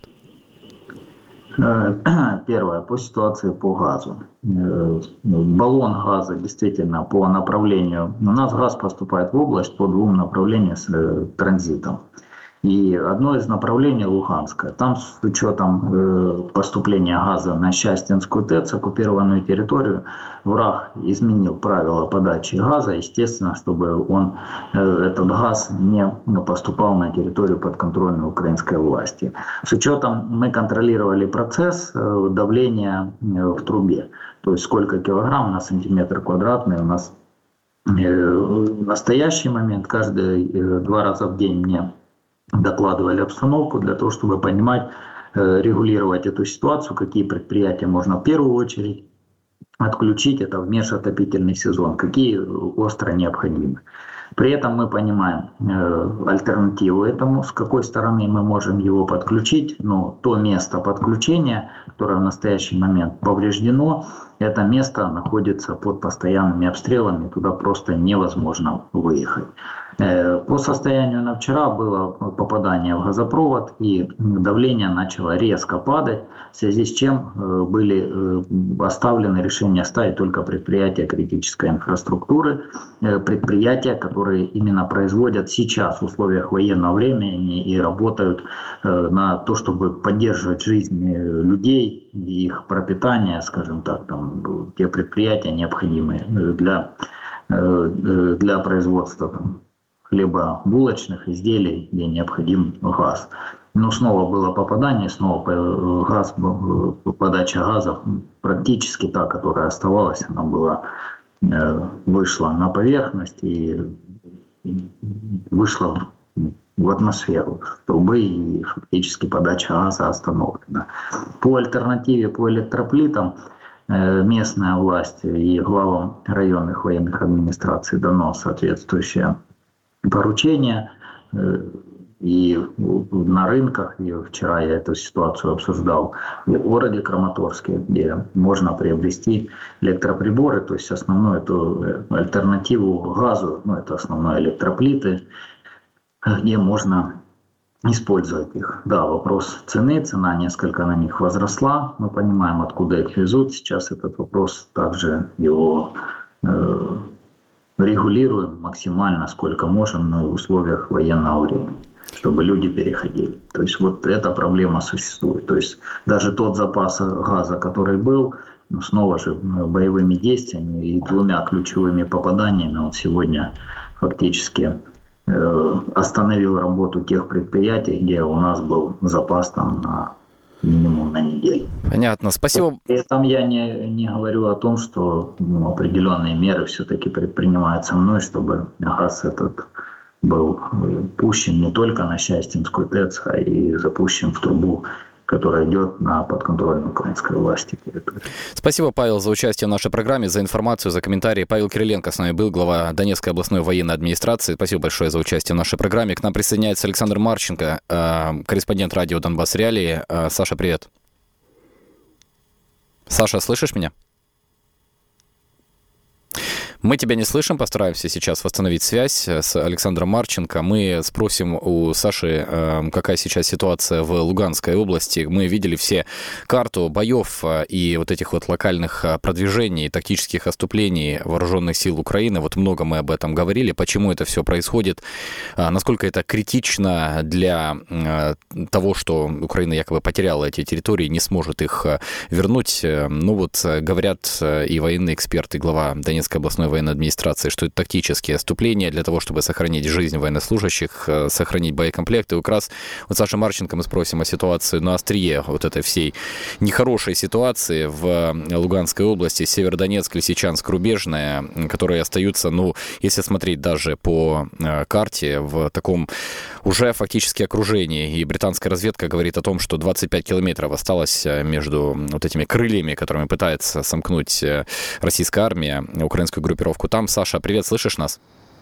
[SPEAKER 11] Первое, по ситуации по газу. Баллон газа действительно по направлению, у нас газ поступает в область по двум направлениям с транзитом. И одно из направлений Луганское. Там с учетом поступления газа на Счастьинскую ТЭЦ, оккупированную территорию, враг изменил правила подачи газа, естественно, чтобы этот газ не поступал на территорию подконтрольной украинской власти. С учетом мы контролировали процесс давления в трубе. То есть сколько килограмм на сантиметр квадратный у нас в настоящий момент, каждые 2 раза в день мне докладывали обстановку для того, чтобы понимать, регулировать эту ситуацию, какие предприятия можно в первую очередь отключить, это в межотопительный сезон, какие остро необходимы. При этом мы понимаем альтернативу этому, с какой стороны мы можем его подключить, но то место подключения, которое в настоящий момент повреждено, это место находится под постоянными обстрелами, туда просто невозможно выехать. По состоянию на вчера было попадание в газопровод, и давление начало резко падать, в связи с чем были оставлены решения ставить только предприятия критической инфраструктуры, предприятия, которые именно производят сейчас в условиях военного времени и работают на то, чтобы поддерживать жизнь людей и их пропитание, скажем так, там, те предприятия необходимые для производства хлебобулочных изделий, где необходим газ. Но снова было попадание, снова подача газа практически та, которая оставалась, она вышла на поверхность и вышла в атмосферу трубы, и фактически подача газа остановлена. По альтернативе, по электроплитам, местная власть и главам районных военных администраций дано соответствующее поручение. И на рынках, и вчера я эту ситуацию обсуждал, в городе Краматорске, где можно приобрести электроприборы, то есть основную эту альтернативу газу, это основные электроплиты, где можно использовать их. Да, вопрос цены, цена несколько на них возросла, мы понимаем, откуда их везут. Сейчас этот вопрос также его регулируем максимально, сколько можем, но в условиях военного времени, чтобы люди переходили. То есть вот эта проблема существует. То есть даже тот запас газа, который был, снова же боевыми действиями и 2 ключевыми попаданиями, он сегодня фактически остановил работу тех предприятий, где у нас был запас там на минимум на неделю.
[SPEAKER 2] Понятно, спасибо.
[SPEAKER 11] При этом я не говорю о том, что определенные меры все-таки предпринимаются мной, чтобы газ этот был пущен не только на Счастьинскую ТЭЦ, а и запущен в трубу, которая идет на подконтрольную украинской власти территорию.
[SPEAKER 2] Спасибо, Павел, за участие в нашей программе, за информацию, за комментарии. Павел Кириленко с нами был, глава Донецкой областной военной администрации. Спасибо большое за участие в нашей программе. К нам присоединяется Александр Марченко, корреспондент радио «Донбасс Реалии». Саша, привет. Саша, слышишь меня? Мы тебя не слышим, постараемся сейчас восстановить связь с Александром Марченко. Мы спросим у Саши, какая сейчас ситуация в Луганской области. Мы видели все карту боев и вот этих вот локальных продвижений, тактических отступлений вооруженных сил Украины. Вот много мы об этом говорили, почему это все происходит, насколько это критично для того, что Украина якобы потеряла эти территории, не сможет их вернуть. Ну вот говорят и военные эксперты, глава Донецкой областной военной администрации, что это тактические отступления для того, чтобы сохранить жизнь военнослужащих, сохранить боекомплекты. И как раз вот Саши Марченко мы спросим о ситуации на острие вот этой всей нехорошей ситуации в Луганской области, Северодонецк, Лисичанск, Рубежная, которые остаются, если смотреть даже по карте, в таком уже фактически окружении. И британская разведка говорит о том, что 25 километров осталось между вот этими крыльями, которыми пытается сомкнуть российская армия, украинскую группировку там. Саша, привет, слышишь нас?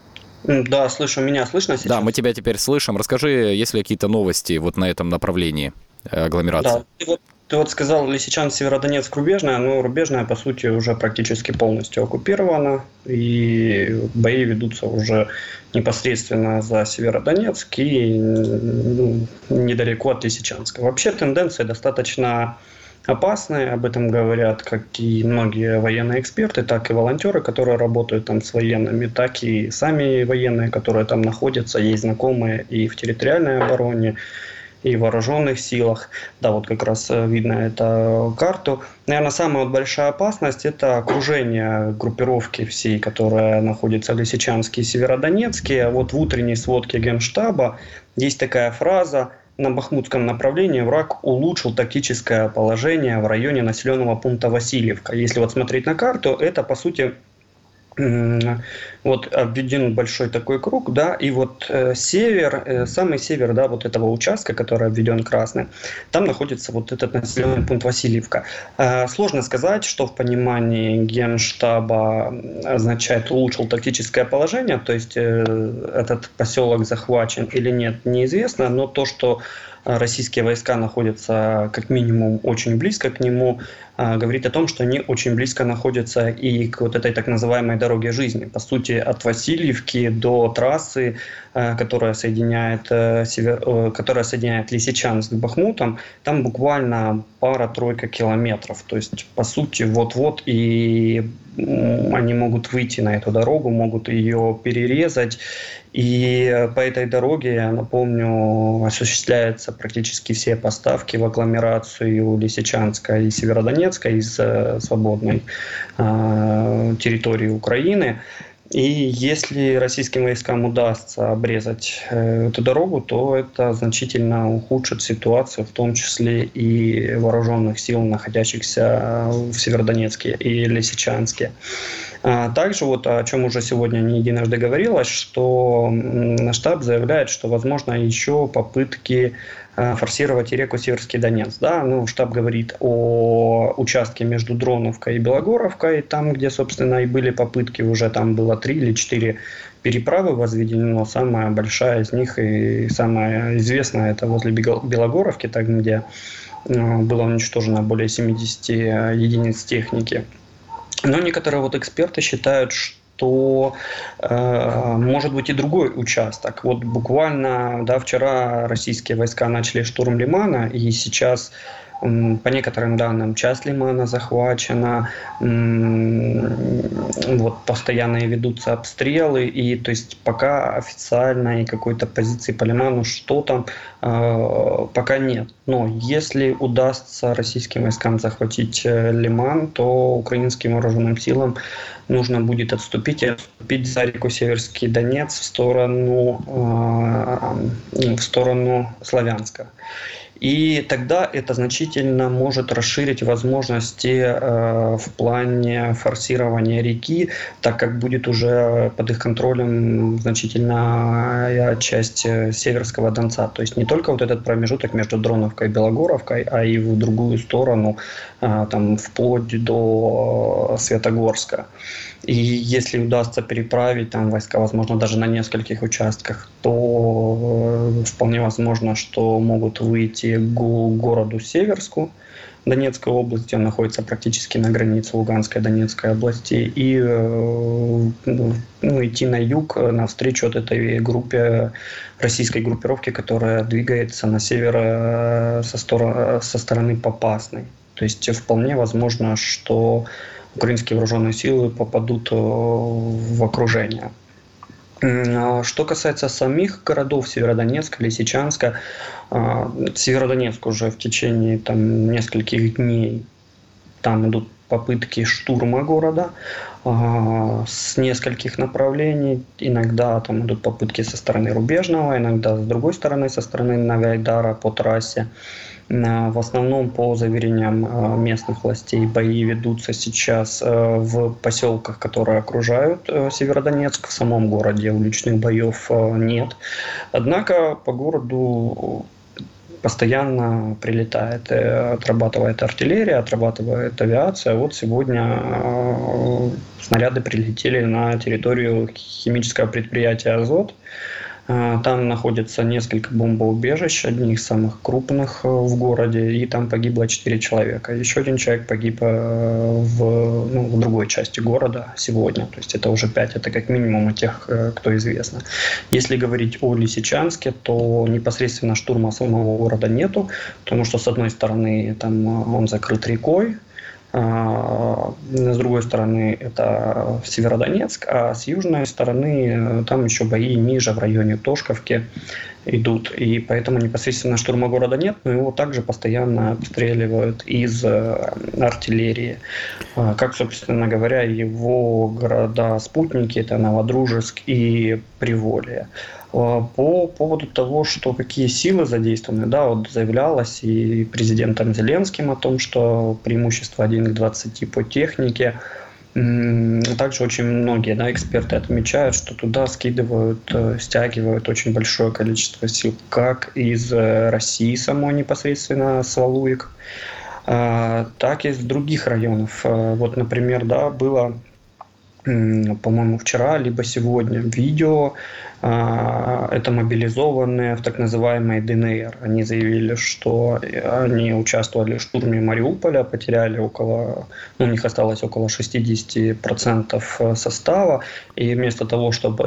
[SPEAKER 12] Да, слышу. Меня слышно сейчас?
[SPEAKER 2] Да, мы тебя теперь слышим. Расскажи, есть ли какие-то новости вот на этом направлении агломерации?
[SPEAKER 12] Да, ты вот сказал Лисичанск, Северодонецк, Рубежная, но Рубежная, по сути, уже практически полностью оккупирована, и бои ведутся уже непосредственно за Северодонецк и недалеко от Лисичанска. Вообще тенденция достаточно опасные, об этом говорят как и многие военные эксперты, так и волонтеры, которые работают там с военными, так и сами военные, которые там находятся, есть знакомые и в территориальной обороне, и в вооруженных силах. Да, вот как раз видно эту карту. Наверное, самая большая опасность – это окружение группировки всей, которая находится в Лисичанске и Северодонецке. Вот в утренней сводке Генштаба есть такая фраза: на Бахмутском направлении враг улучшил тактическое положение в районе населенного пункта Васильевка. Если вот смотреть на карту, это по сути вот обведен большой такой круг, да, и вот север, самый север, да, вот этого участка, который обведен красным, там находится вот этот населенный пункт Васильевка. Сложно сказать, что в понимании Генштаба означает улучшил тактическое положение, то есть этот поселок захвачен или нет, неизвестно, но то, что российские войска находятся как минимум очень близко к нему, говорит о том, что они очень близко находятся и к вот этой так называемой дороге жизни. По сути, от Васильевки до трассы, которая соединяет Лисичанск с Бахмутом, там буквально пара-тройка километров. То есть, по сути, вот-вот и они могут выйти на эту дорогу, могут ее перерезать. И по этой дороге, я напомню, осуществляются практически все поставки в агломерацию Лисичанска и Северодонецка из свободной территории Украины. И если российским войскам удастся обрезать эту дорогу, то это значительно ухудшит ситуацию, в том числе и вооруженных сил, находящихся в Северодонецке и Лисичанске. Также, вот о чем уже сегодня не единожды говорилось, что штаб заявляет, что возможно еще попытки форсировать и реку Северский Донец. Да? Ну, штаб говорит о участке между Дроновкой и Белогоровкой, там, где, собственно, и были попытки, уже там было 3 или 4 переправы возведены, но самая большая из них и самая известная это возле Белогоровки, там, где было уничтожено более 70 единиц техники. Но некоторые вот эксперты считают, что может быть и другой участок. Вот буквально вчера российские войска начали штурм Лимана, и сейчас, по некоторым данным, часть Лимана захвачена, вот, постоянно ведутся обстрелы, и то есть пока официальной какой-то позиции по Лиману, что там, пока нет. Но если удастся российским войскам захватить Лиман, то украинским вооруженным силам нужно будет отступить за реку Северский Донец в сторону Славянска. И тогда это значительно может расширить возможности в плане форсирования реки, так как будет уже под их контролем значительная часть Северского Донца. То есть не только вот этот промежуток между Дроновкой и Белогоровкой, а и в другую сторону, там, вплоть до Светогорска. И если удастся переправить там войска, возможно, даже на нескольких участках, то вполне возможно, что могут выйти к городу Северску Донецкой области. Он находится практически на границе Луганской и Донецкой области. И идти на юг навстречу от этой группе, российской группировки, которая двигается на север со стороны Попасной. То есть вполне возможно, что украинские вооруженные силы попадут в окружение. Что касается самих городов Северодонецка, Лисичанска, Северодонецк уже в течение нескольких дней, там идут попытки штурма города с нескольких направлений. Иногда там идут попытки со стороны Рубежного, иногда с другой стороны, со стороны Новоайдара по трассе. В основном, по заверениям местных властей, бои ведутся сейчас в поселках, которые окружают Северодонецк. В самом городе уличных боев нет. Однако по городу постоянно прилетает, отрабатывает артиллерия, отрабатывает авиация. Вот сегодня снаряды прилетели на территорию химического предприятия «Азот». Там находится несколько бомбоубежищ, одни из самых крупных в городе, и там погибло 4 человека. Еще один человек погиб в другой части города сегодня, то есть это уже 5, это как минимум у тех, кто известно. Если говорить о Лисичанске, то непосредственно штурма самого города нету, потому что с одной стороны там он закрыт рекой, с другой стороны это Северодонецк, а с южной стороны там еще бои ниже, в районе Тошковки идут. И поэтому непосредственно штурма города нет, но его также постоянно обстреливают из артиллерии. Как, собственно говоря, его города-спутники, это Новодружеск и Приволье. По поводу того, что какие силы задействованы, вот заявлялось и президентом Зеленским о том, что преимущество 1 к 20 по технике. Также очень многие эксперты отмечают, что туда стягивают очень большое количество сил, как из России самой непосредственно с Валуек, так и из других районов. Вот, например, было, по-моему, вчера, либо сегодня видео, это мобилизованные в так называемой ДНР. Они заявили, что они участвовали в штурме Мариуполя, потеряли у них осталось около 60% состава, и вместо того, чтобы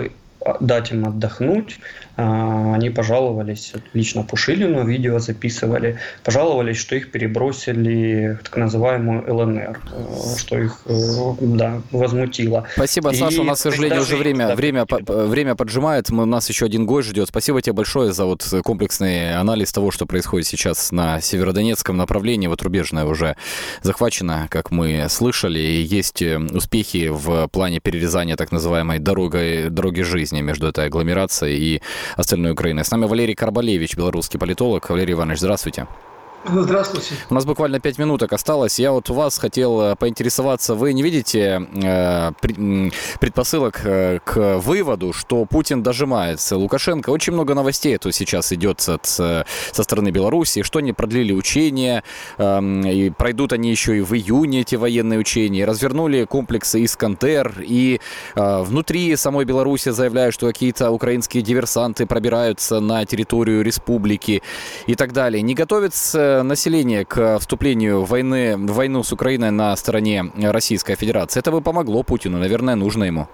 [SPEAKER 12] дать им отдохнуть, они пожаловались, лично Пушилину видео записывали, пожаловались, что их перебросили в так называемую ЛНР, что их, возмутило.
[SPEAKER 2] Спасибо, Саша, у нас, к сожалению, уже время поджимает, у нас еще один гость ждет. Спасибо тебе большое за комплексный анализ того, что происходит сейчас на северодонецком направлении. Рубежная уже захвачена, как мы слышали, и есть успехи в плане перерезания так называемой дороги жизни между этой агломерацией и остальной Украиной. С нами Валерий Карбалевич, белорусский политолог. Валерий Иванович, здравствуйте.
[SPEAKER 13] Здравствуйте.
[SPEAKER 2] У нас буквально 5 минуток осталось. Я у вас хотел поинтересоваться, вы не видите предпосылок к выводу, что Путин дожимается Лукашенко? Очень много новостей это сейчас идет со стороны Беларуси, что они продлили учения, и пройдут они еще и в июне, эти военные учения, развернули комплексы «Искандер», и внутри самой Беларуси заявляют, что какие-то украинские диверсанты пробираются на территорию республики и так далее. Не готовится население к вступлению в войну с Украиной на стороне Российской Федерации? Это бы помогло Путину, наверное, нужно ему.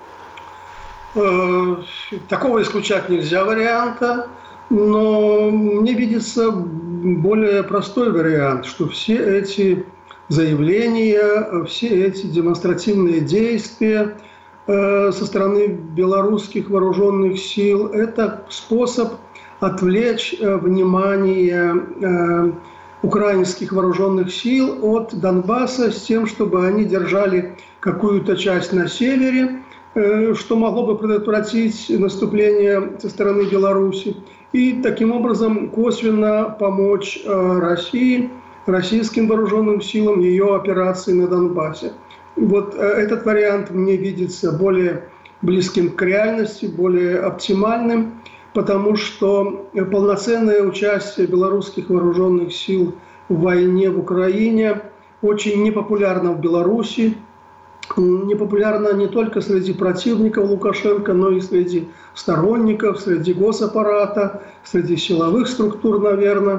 [SPEAKER 13] Такого исключать нельзя варианта, но мне видится более простой вариант, что все эти заявления, все эти демонстративные действия со стороны белорусских вооруженных сил – это способ отвлечь внимание украинских вооруженных сил от Донбасса с тем, чтобы они держали какую-то часть на севере, что могло бы предотвратить наступление со стороны Беларуси, и таким образом косвенно помочь России, российским вооруженным силам, ее операции на Донбассе. Этот вариант мне видится более близким к реальности, более оптимальным, потому что полноценное участие белорусских вооруженных сил в войне в Украине очень непопулярно в Беларуси, непопулярно не только среди противников Лукашенко, но и среди сторонников, среди госаппарата, среди силовых структур, наверное.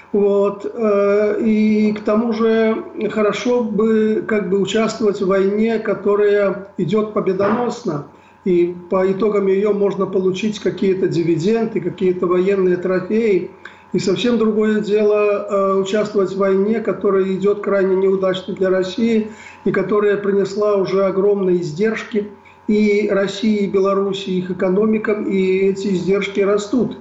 [SPEAKER 13] И к тому же хорошо бы участвовать в войне, которая идет победоносно. И по итогам ее можно получить какие-то дивиденды, какие-то военные трофеи. И совсем другое дело участвовать в войне, которая идет крайне неудачно для России и которая принесла уже огромные издержки и России, и Беларуси, их экономикам, и эти издержки растут.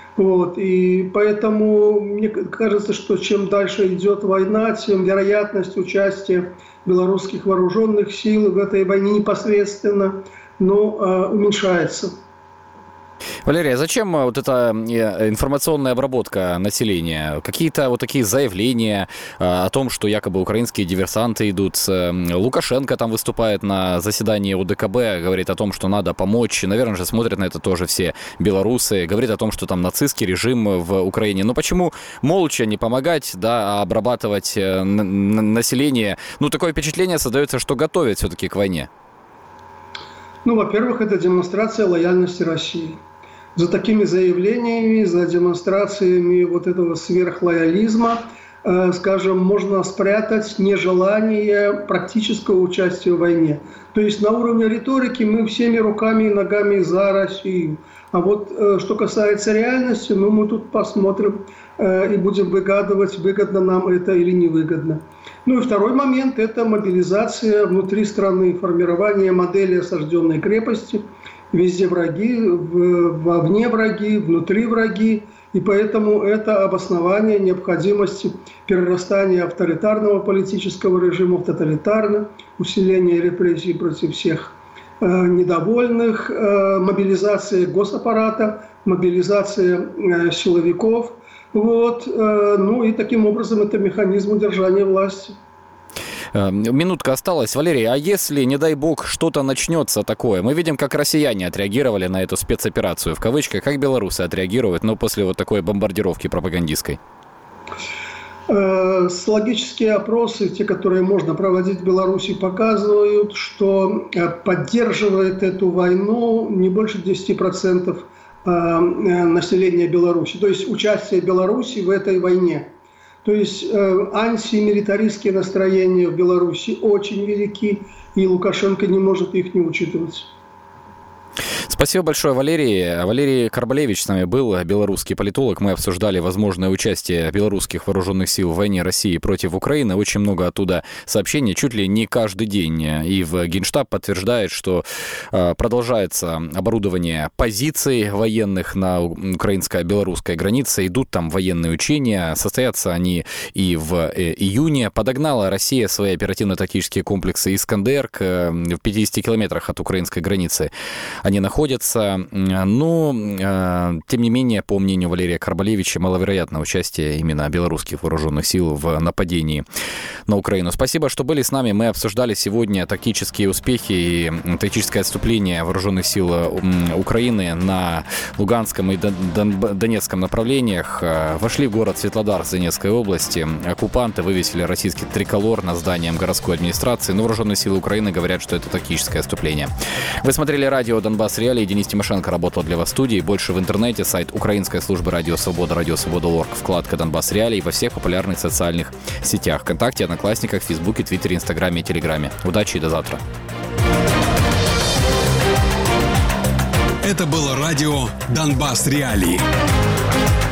[SPEAKER 13] И поэтому мне кажется, что чем дальше идет война, тем вероятность участия белорусских вооруженных сил в этой войне непосредственно уменьшается.
[SPEAKER 2] Валерий, а зачем эта информационная обработка населения? Какие-то такие заявления о том, что якобы украинские диверсанты идут. Лукашенко там выступает на заседании ОДКБ, говорит о том, что надо помочь. Наверное же смотрят на это тоже все белорусы. Говорит о том, что там нацистский режим в Украине. Но почему молча не помогать, а обрабатывать население? Такое впечатление создается, что готовят все-таки к войне.
[SPEAKER 13] Во-первых, это демонстрация лояльности России. За такими заявлениями, за демонстрациями этого сверхлоялизма, можно спрятать нежелание практического участия в войне. То есть на уровне риторики мы всеми руками и ногами за Россию. А что касается реальности, мы тут посмотрим и будем выгадывать, выгодно нам это или невыгодно. И второй момент – это мобилизация внутри страны, формирование модели осажденной крепости. Везде враги, вовне враги, внутри враги. И поэтому это обоснование необходимости перерастания авторитарного политического режима в тоталитарный, усиление репрессий против всех недовольных, мобилизация госаппарата, мобилизация силовиков. И таким образом это механизм удержания власти.
[SPEAKER 2] Минутка осталась. Валерий, а если, не дай бог, что-то начнется такое? Мы видим, как россияне отреагировали на эту спецоперацию, в кавычках, как белорусы отреагируют, после такой бомбардировки пропагандистской.
[SPEAKER 13] Социологические опросы, те, которые можно проводить в Беларуси, показывают, что поддерживает эту войну не больше 10% населения Беларуси. То есть участие Беларуси в этой войне. То есть антимилитаристские настроения в Беларуси очень велики, и Лукашенко не может их не учитывать.
[SPEAKER 2] Спасибо большое, Валерий. Валерий Карбалевич с нами был, белорусский политолог. Мы обсуждали возможное участие белорусских вооруженных сил в войне России против Украины. Очень много оттуда сообщений, чуть ли не каждый день. И в Генштаб подтверждает, что продолжается оборудование позиций военных на украинско-белорусской границе. Идут там военные учения. Состоятся они и в июне. Подогнала Россия свои оперативно-тактические комплексы «Искандер» в 50 километрах от украинской границы. Они находятся. Но, тем не менее, по мнению Валерия Карбалевича, маловероятно участие именно белорусских вооруженных сил в нападении на Украину. Спасибо, что были с нами. Мы обсуждали сегодня тактические успехи и тактическое отступление вооруженных сил Украины на Луганском и Донецком направлениях. Вошли в город Светлодар Донецкой области. Оккупанты вывесили российский триколор над зданием городской администрации. Но вооруженные силы Украины говорят, что это тактическое отступление. Вы смотрели радио «Донбасс Реалии». Денис Тимошенко работал для вас в студии. Больше в интернете. Сайт украинской службы «Радио Свобода», «Радиосвобода.орг», вкладка «Донбасс Реалии» во всех популярных социальных сетях. ВКонтакте, Одноклассниках, Фейсбуке, Твиттере, Инстаграме и Телеграме. Удачи и до завтра.
[SPEAKER 3] Это было радио «Донбасс Реалии».